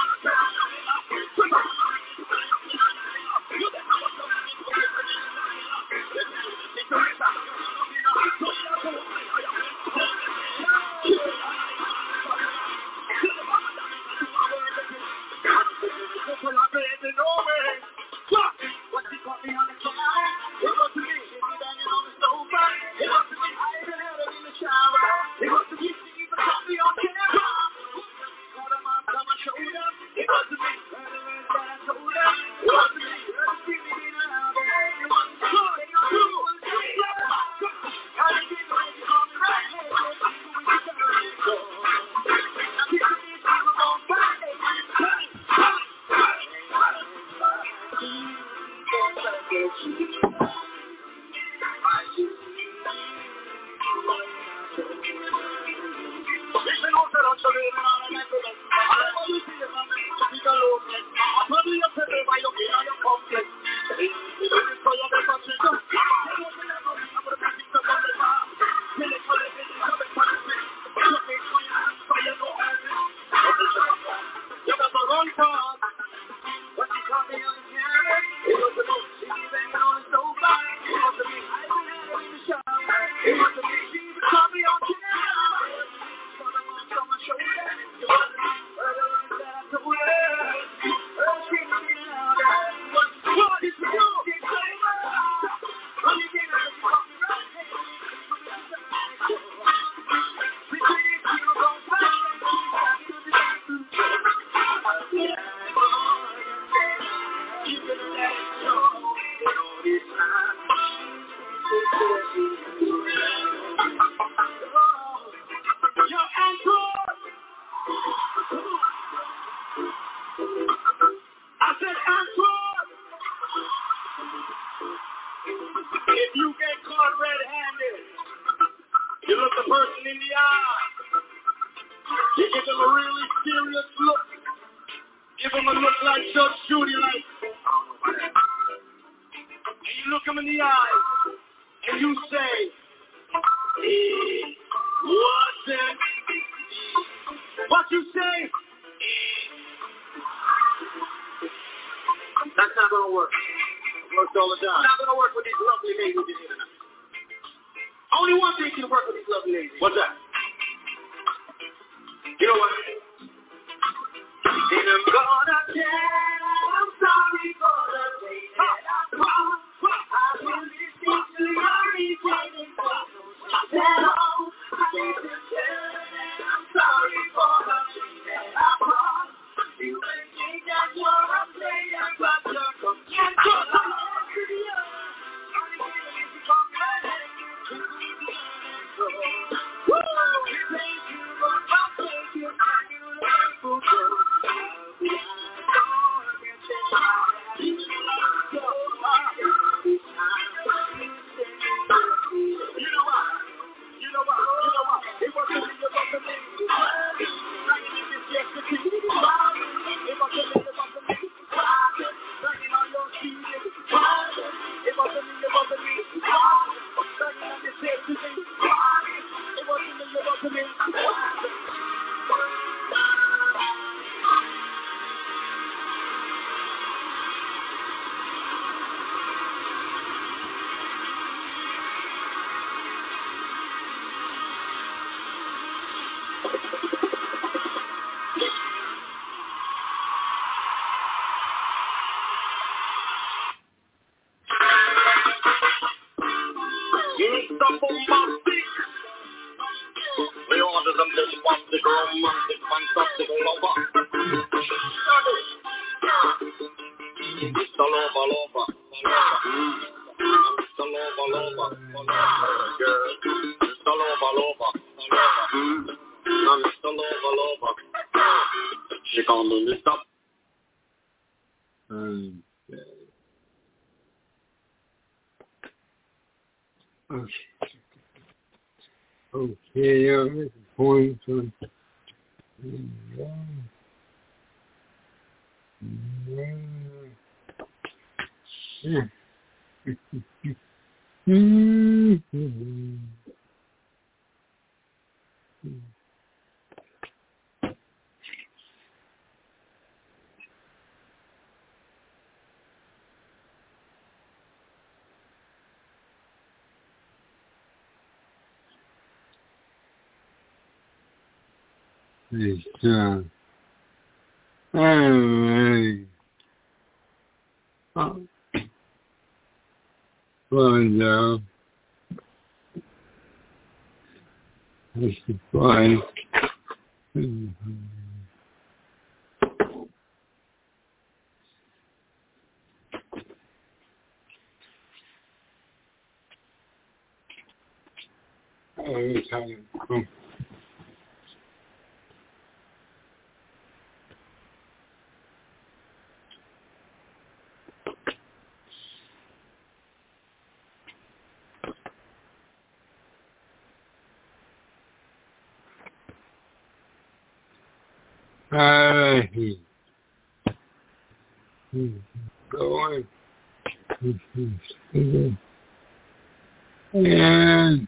Okay, I'll make a point on anyway, fun though. That's the fun. Going. And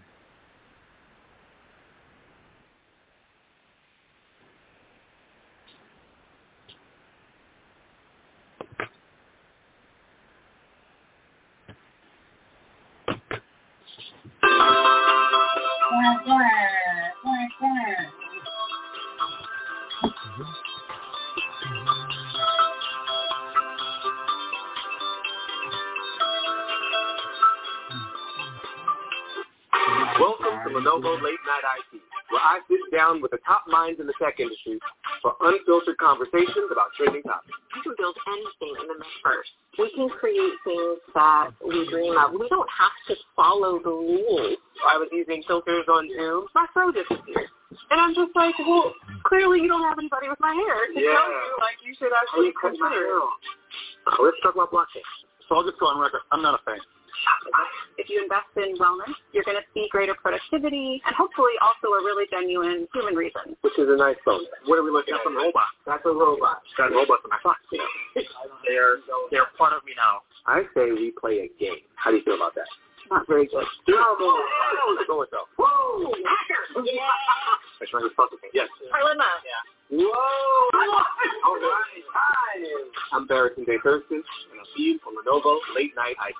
Welcome to Lenovo Late Night IT, where I sit down with the top minds in the tech industry for unfiltered conversations about trending topics. You can build anything in the metaverse. We can create things that we dream of. We don't have to follow the rules. I was using filters on Zoom. My fro disappeared. And I'm just like, well, clearly you don't have anybody with my hair to tell you, like, you should actually consider it. Let's talk about blockchain. So I'll just go on record. I'm not a fan. If you invest in wellness, you're going to see greater productivity and hopefully also a really genuine human reason. Which is a nice bonus. What are we looking at? Some robot. That's a robot. Got robots in my socks. They're part of me now. I say we play a game. How do you feel about that? Not very good. Let's go with that. Whoa! Yeah! Yes. Parlema. Yeah. Whoa! All right. Hi. I'm Barrington Day Thurston, and I'll see you on Lenovo Late Night IT.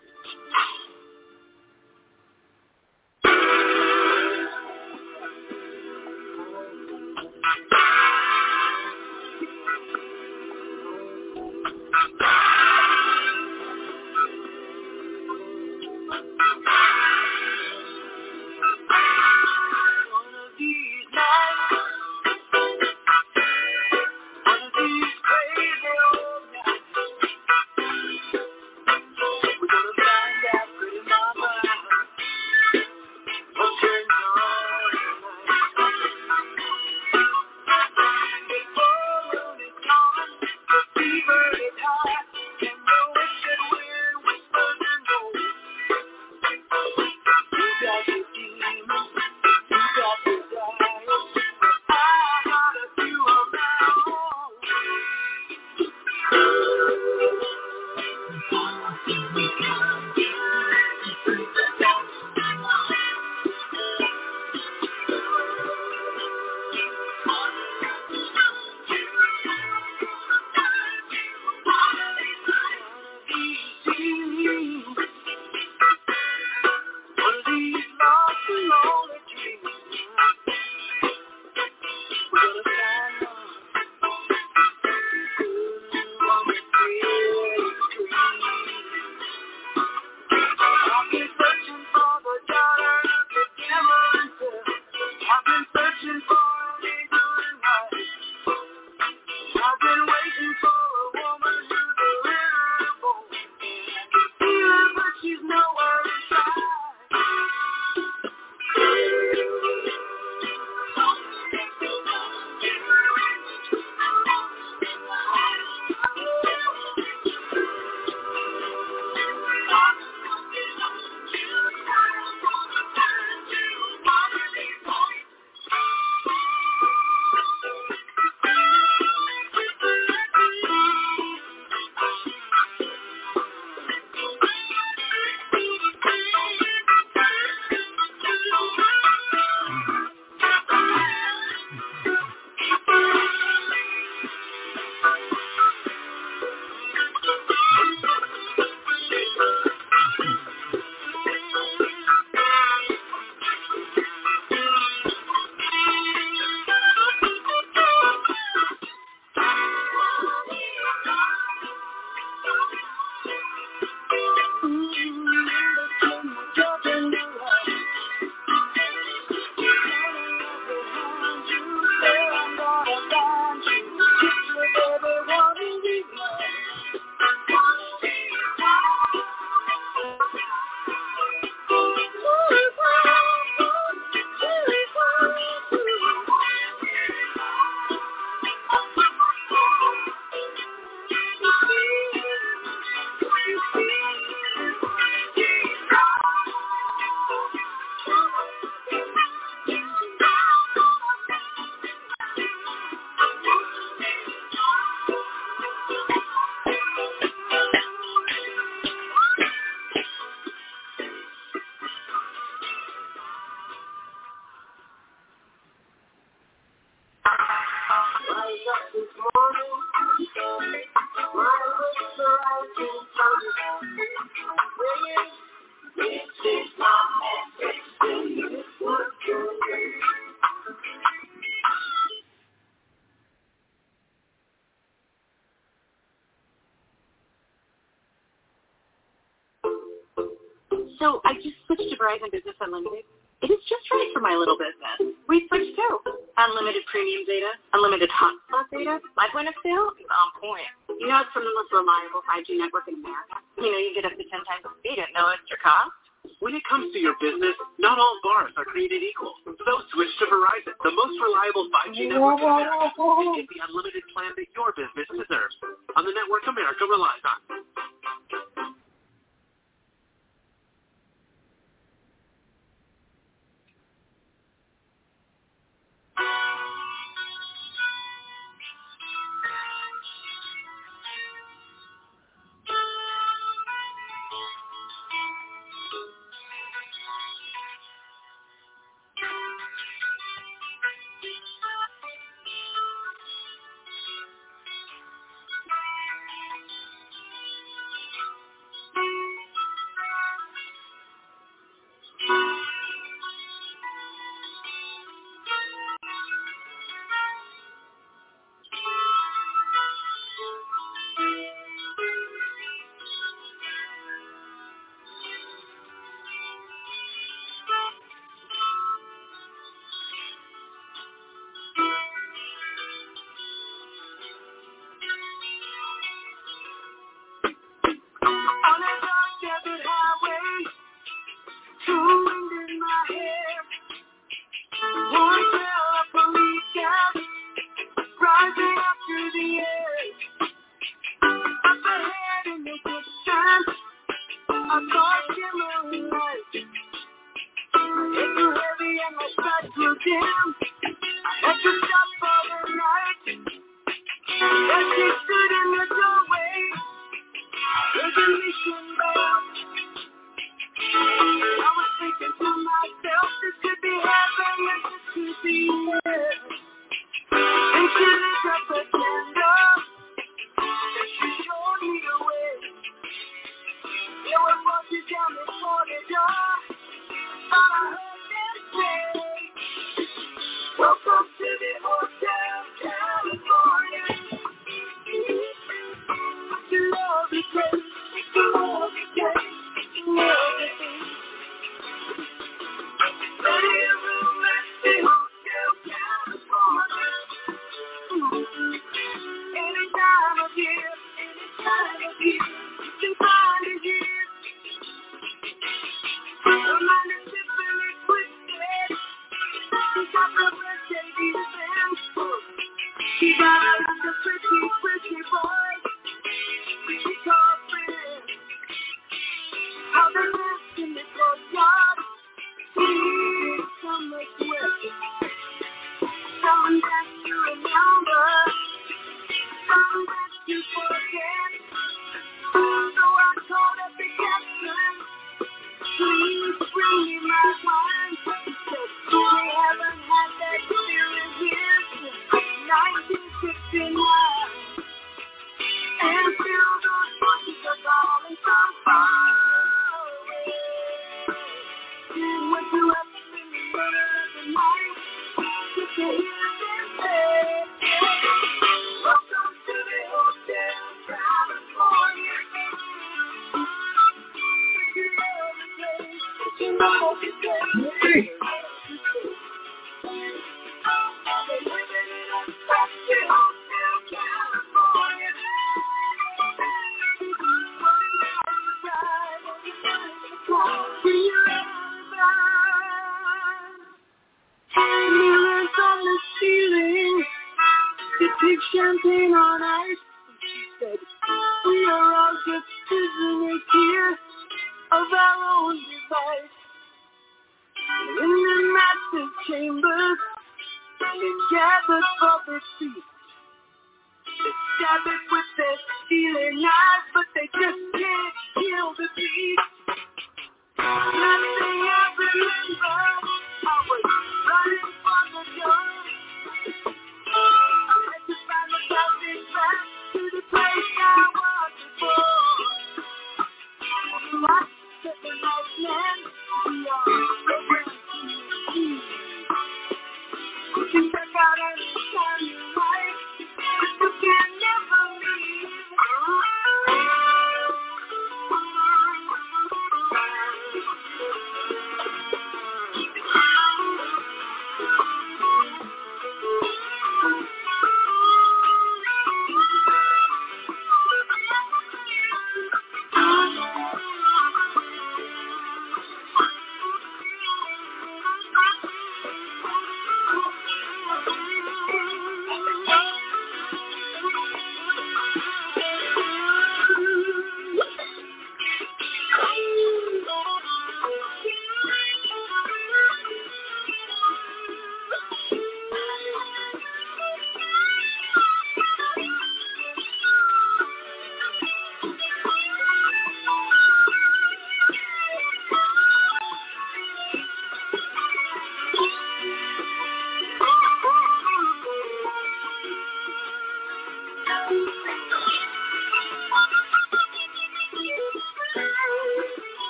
So I just switched to Verizon Business Unlimited. It is just right for my little business. We switched too. Unlimited premium data, unlimited hotspot data. My point of sale is on point. You know it's from the most reliable 5G network in America. You know you get up to 10 times the speed at no extra cost. When it comes to your business, not all bars are created equal. So switch to Verizon, the most reliable 5G network in America, and get the unlimited plan that your business deserves. On the network America relies on.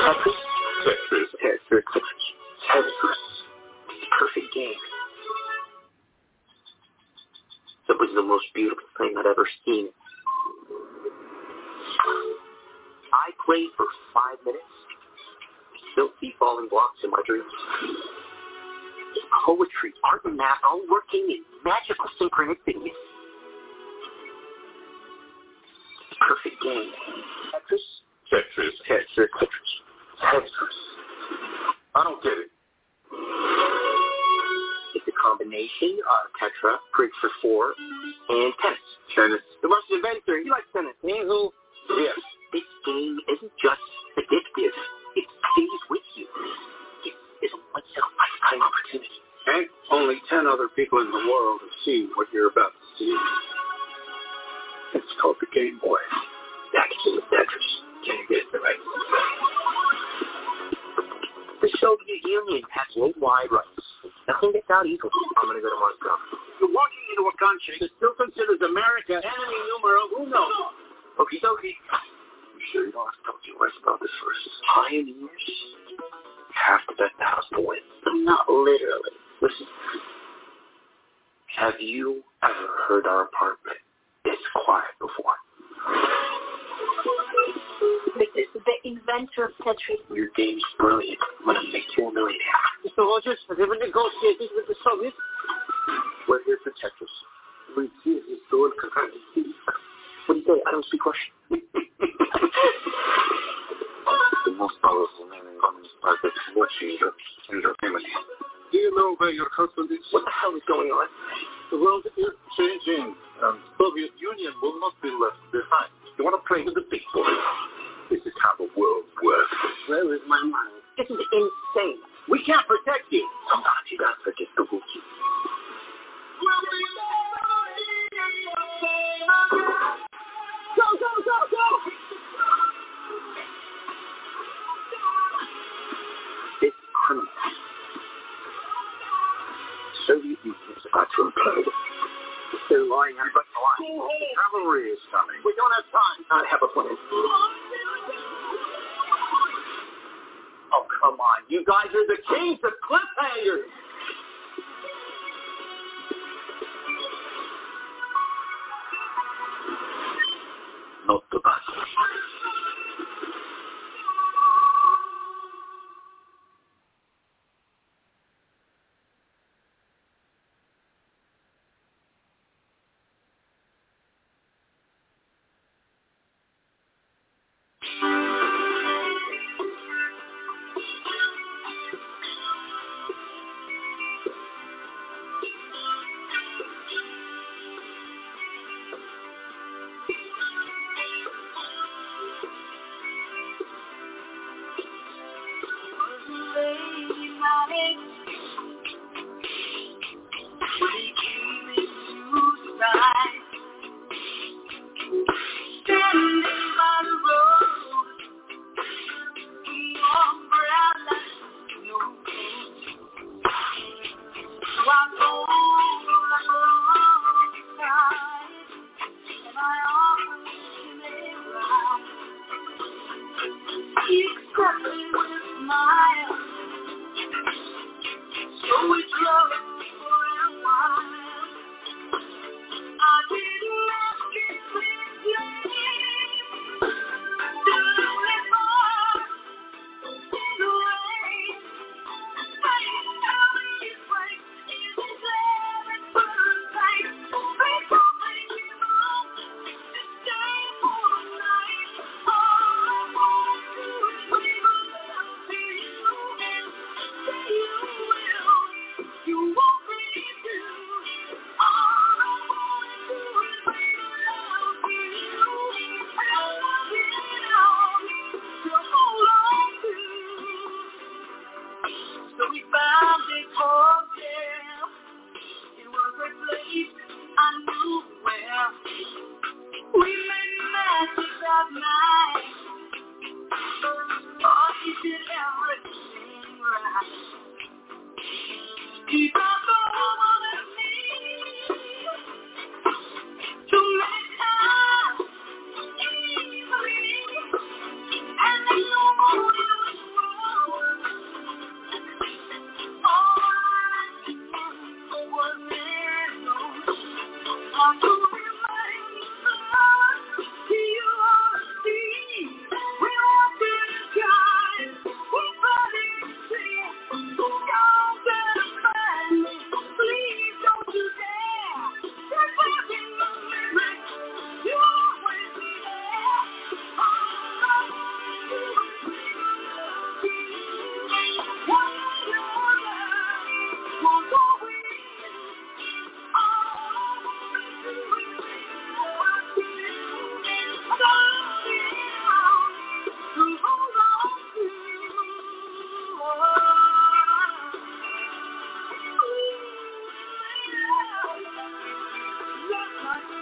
Tetris. Perfect game. That was the most beautiful thing I'd ever seen. I played for 5 minutes, still see falling blocks in my dreams. Poetry, art, and math all working in magical synchronicity. Perfect game. Tetris. I don't get it. It's a combination of Tetra, Prig for 4, and tennis. The Russian inventor, he likes tennis. Anywho, yes. This game isn't just addictive. It stays with you. It's a once-in-a-lifetime opportunity. And only 10 other people in the world have seen what you're about to see. It's called the Game Boy. Packaging with Tetris. Can you get it right? The Soviet Union has worldwide rights. Nothing gets out easily. I'm going to go to Moscow. You're walking into a country that still considers America enemy numero uno. Okie dokie. You sure you don't have to talk to your wife about this first? Pioneers have to bet the house to win. Not literally. Listen. Have you ever heard our apartment this quiet before? The inventor of Tetris. Your game's brilliant. I'm going to make you $1 million. Mr. Rogers, have you ever negotiated with the Soviets? We're here for Tetris. We see this door. What do you say? I don't speak Russian. The most powerful man in communist party is watching your family. Do you know where your husband is? What the hell is going on? The world is changing, and Soviet Union will not be left behind. You want to play with the big boys? This is how the world works. Where is my mind? This is insane. We can't protect you. Sometimes you gotta forget the Wookiee. Go! This criminal. Soviet Union is about to implode. They're lying on but line. Cavalry is coming. We don't have time. I have a plan. Oh, come on. You guys are the kings of cliffhangers. Not the best.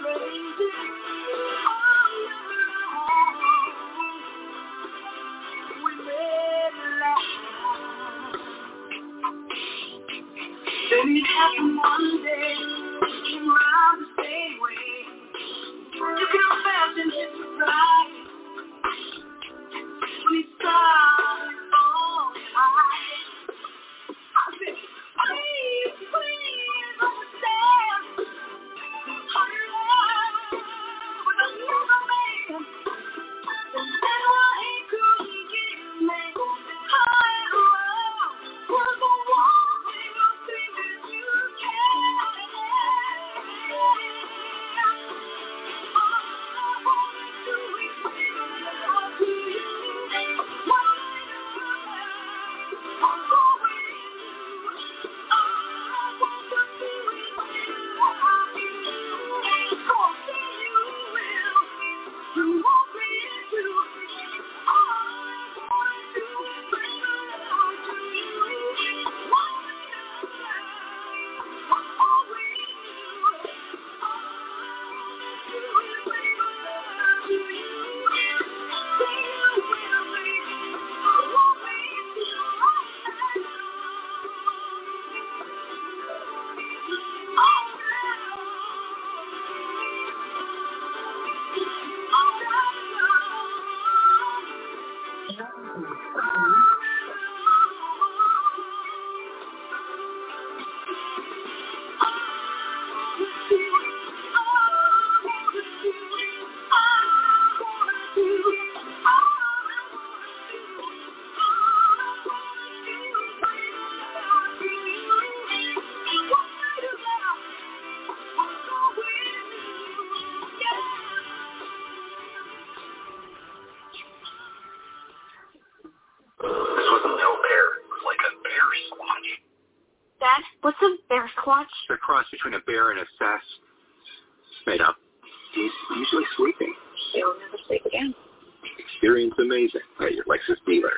Then it happened one day, you came around the same way. You can imagine his surprise when he started on high. I said, please, please understand. I'm in love with another man. And then what he couldn't give me, high love was the one thing I think that you can. Dad, what's a bear squatch? The cross between a bear and a sass. It's made up. He's usually sleeping. He'll never sleep again. Experience amazing at your Lexus dealer.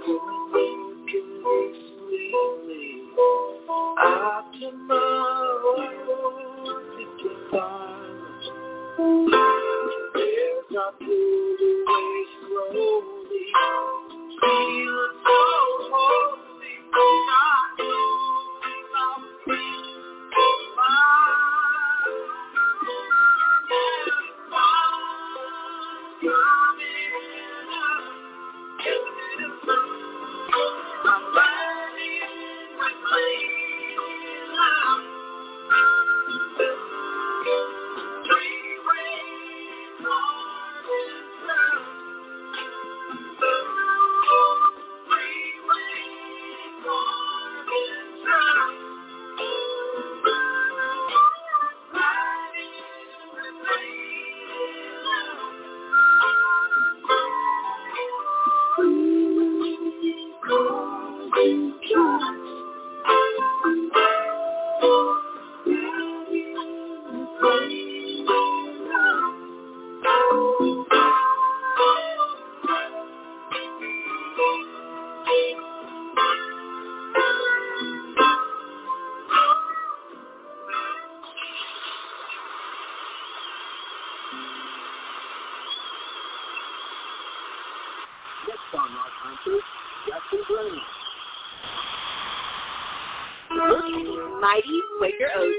Mighty Quaker Oats.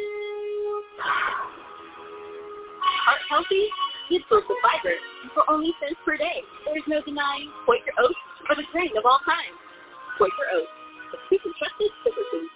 Heart healthy, good source of fiber for only cents per day. There's no denying Quaker Oats are the grain of all time. Quaker Oats, the super trusted superfood.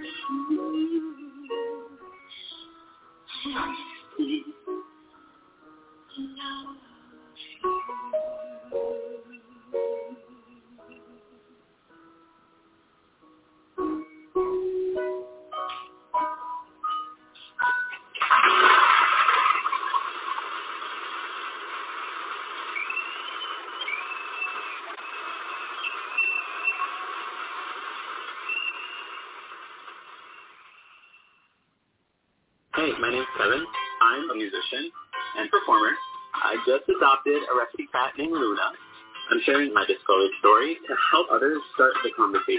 Hey, my name's Kevin. I'm a musician and performer. I just adopted a rescue cat named Luna. I'm sharing my disclosed story to help others start the conversation.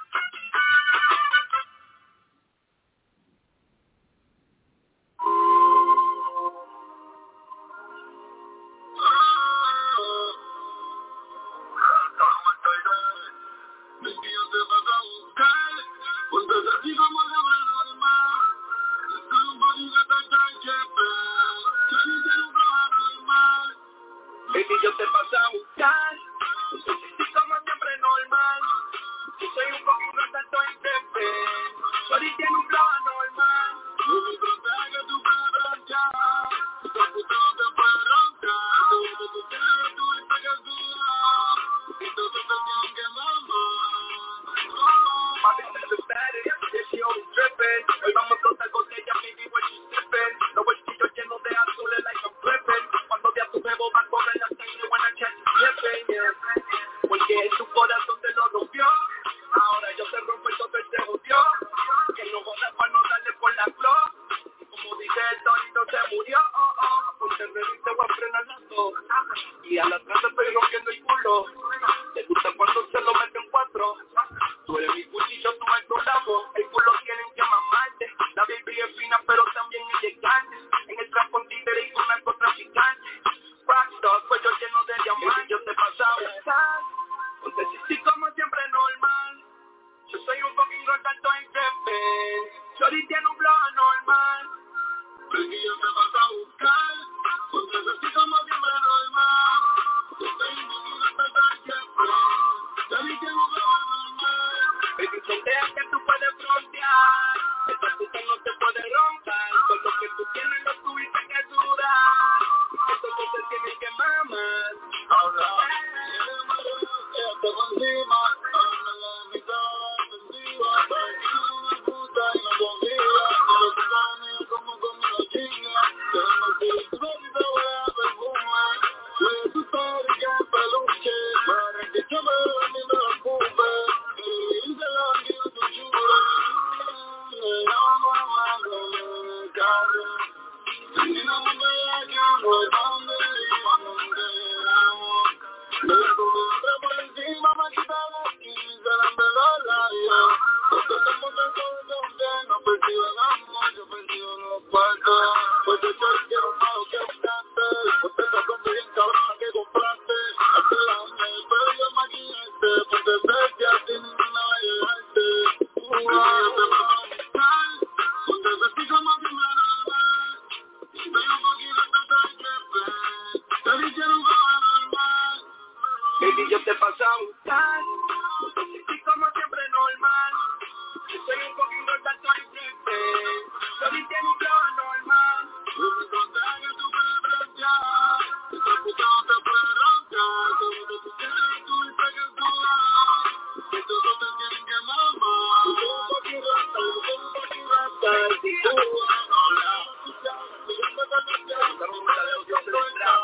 Baby, yo te paso a buscar. Sí, como siempre normal. Yo soy un poquito tanto en jefe. Sorry, tiene un flow anormal. Yo me traté que tú me branchas. Tu puto te puede roncar. Tú tienes tu vista que sudar. Y todo te tienen que mamar. Papi, te better. Yeah, she always tripping. Hoy vamos a contar con ella, baby, what she's tripping. Los bolsillos llenos de azules like I'm flipping. Cuando te bebo va a correr la sangre when I check porque en tu corazón te lo rompió. Ahora yo te rompo y todo te jodió. Que no jodas para no darle por la flor. Como dice el torito se murió. Ponte ready te voy a frenar las dos. Y a las 3 estoy rompiendo el culo. Te gusta cuando se lo meten 4. Tú eres mi cuchillo, tú eres tu lado. El culo tienen que mamarte. La baby es fina pero también elegante. En el transporte títere y con narcotraficante. Rockstar, cuello lleno de diamantes. Yo te paso a besar. Ponte sí como siempre normal. Yo soy un fucking tanto en jefe. Sorry, tiene un flow anormal. Baby, yo te paso a buscar. Ponte sí como siempre normal. Yo soy un fucking tanto en jefe. Sorry, tiene un flow anormal. Baby, frontea que tú puedes frontear. Esta puta no te puede roncar. Con lo que tú tienes lo tuviste que durar. Esto no te tiene que mamar. Ahora, te encima, dame la mitad, encima, me gusta y no confía, pero tú sabes como conmigo chinga, que no te disfruto te voy a perfume, voy a estar y que peluche, para que yo me vea ni me ocupe, y te la quiero tu chula, vamos a comer carne, y no me vea que no es donde vamos. Luego me entra por encima, me quita la skin y se la envedo el labio. Porque estamos dentro de un bien, no percibo el amor, yo percibo los cuartos. Pues yo quiero más lo que buscaste. Pues te toco bien cabrón que compraste. Hazte la miel, pero yo maquillaste. Porque sé que a ti ninguna va a llegarte. Yo te puedo buscar, porque sentí como si me normal. Soy un poquito tanto de jefe. Te dije nunca va normal. Baby, yo te paso a buscar. Sí, como siempre normal. Yo soy un poquito tanto en jefe. Sorry, tiene un flow anormal. Yo me conté que tú me branchas. Esta puta no te puede roncar. Todo lo que tú tienes, tú dices que es duda. Que todos te tienen que mamar. Yo soy un poquito rata, yo soy un poquito rata. Y tú, hola. Yo me conté que tú me branchas.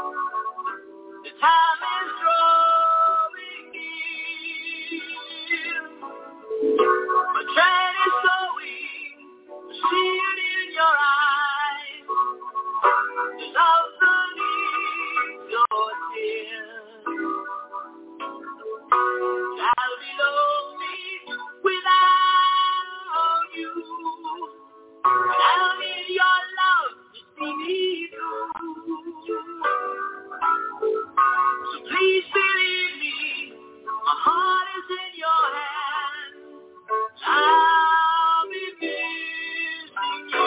The time is drawing near. The train is going, see it in your eyes. The love beneath your tears. I'll be lonely without you. I'll need your love to see me through. So please believe me, my heart is in your hands. I'll be missing you.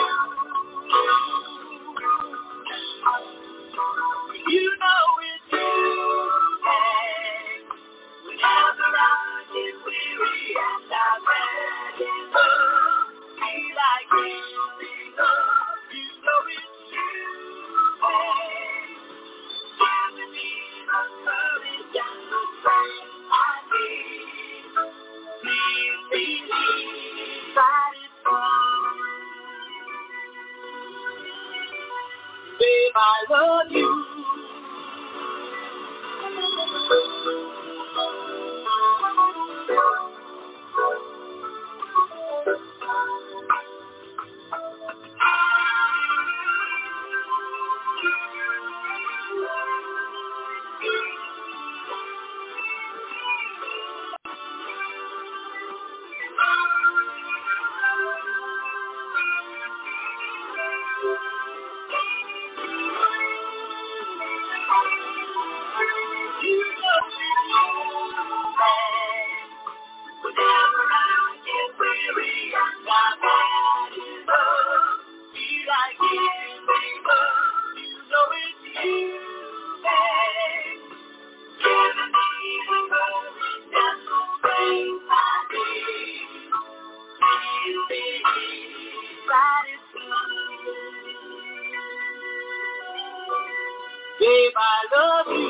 You know it's you, babe. Whenever I get weary and I'm ready to feel like giving up, you know it's you, babe. Giving me the courage and the strength I need. Please believe that it's true. Babe, I love you. Whenever I get weary and I'm ready to feel like giving up, you know it's you, babe. Giving me the courage and the strength I need. Please believe that it's true. Babe, I love you.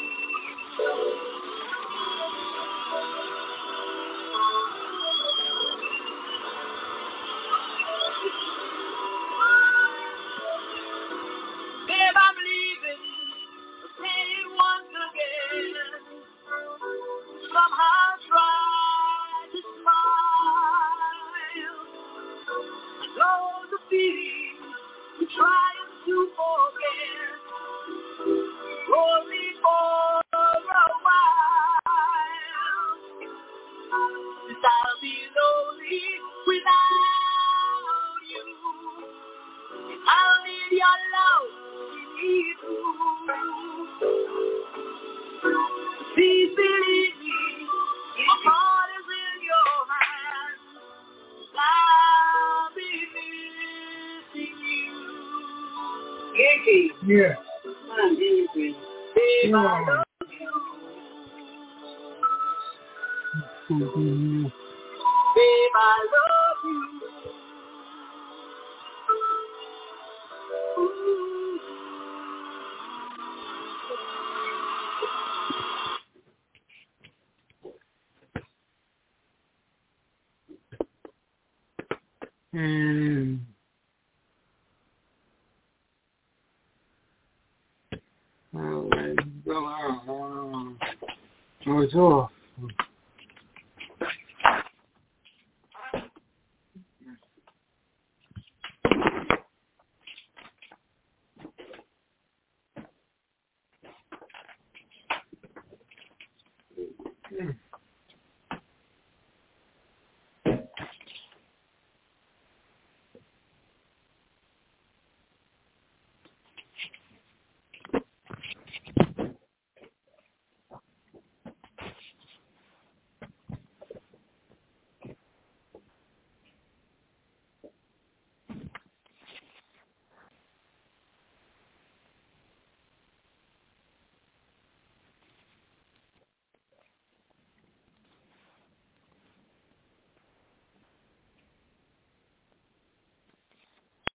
Babe, I'm leaving, saying once again, somehow try to smile. I know the feeling you're trying to forget, only for a while. 'Cause I'll be lonely without you. I'll need your love. Please believe me, my heart is in your hands. I'll be missing you. Yankee. Yeah. Babe, I love you. Babe, I love you. Oh, it's off.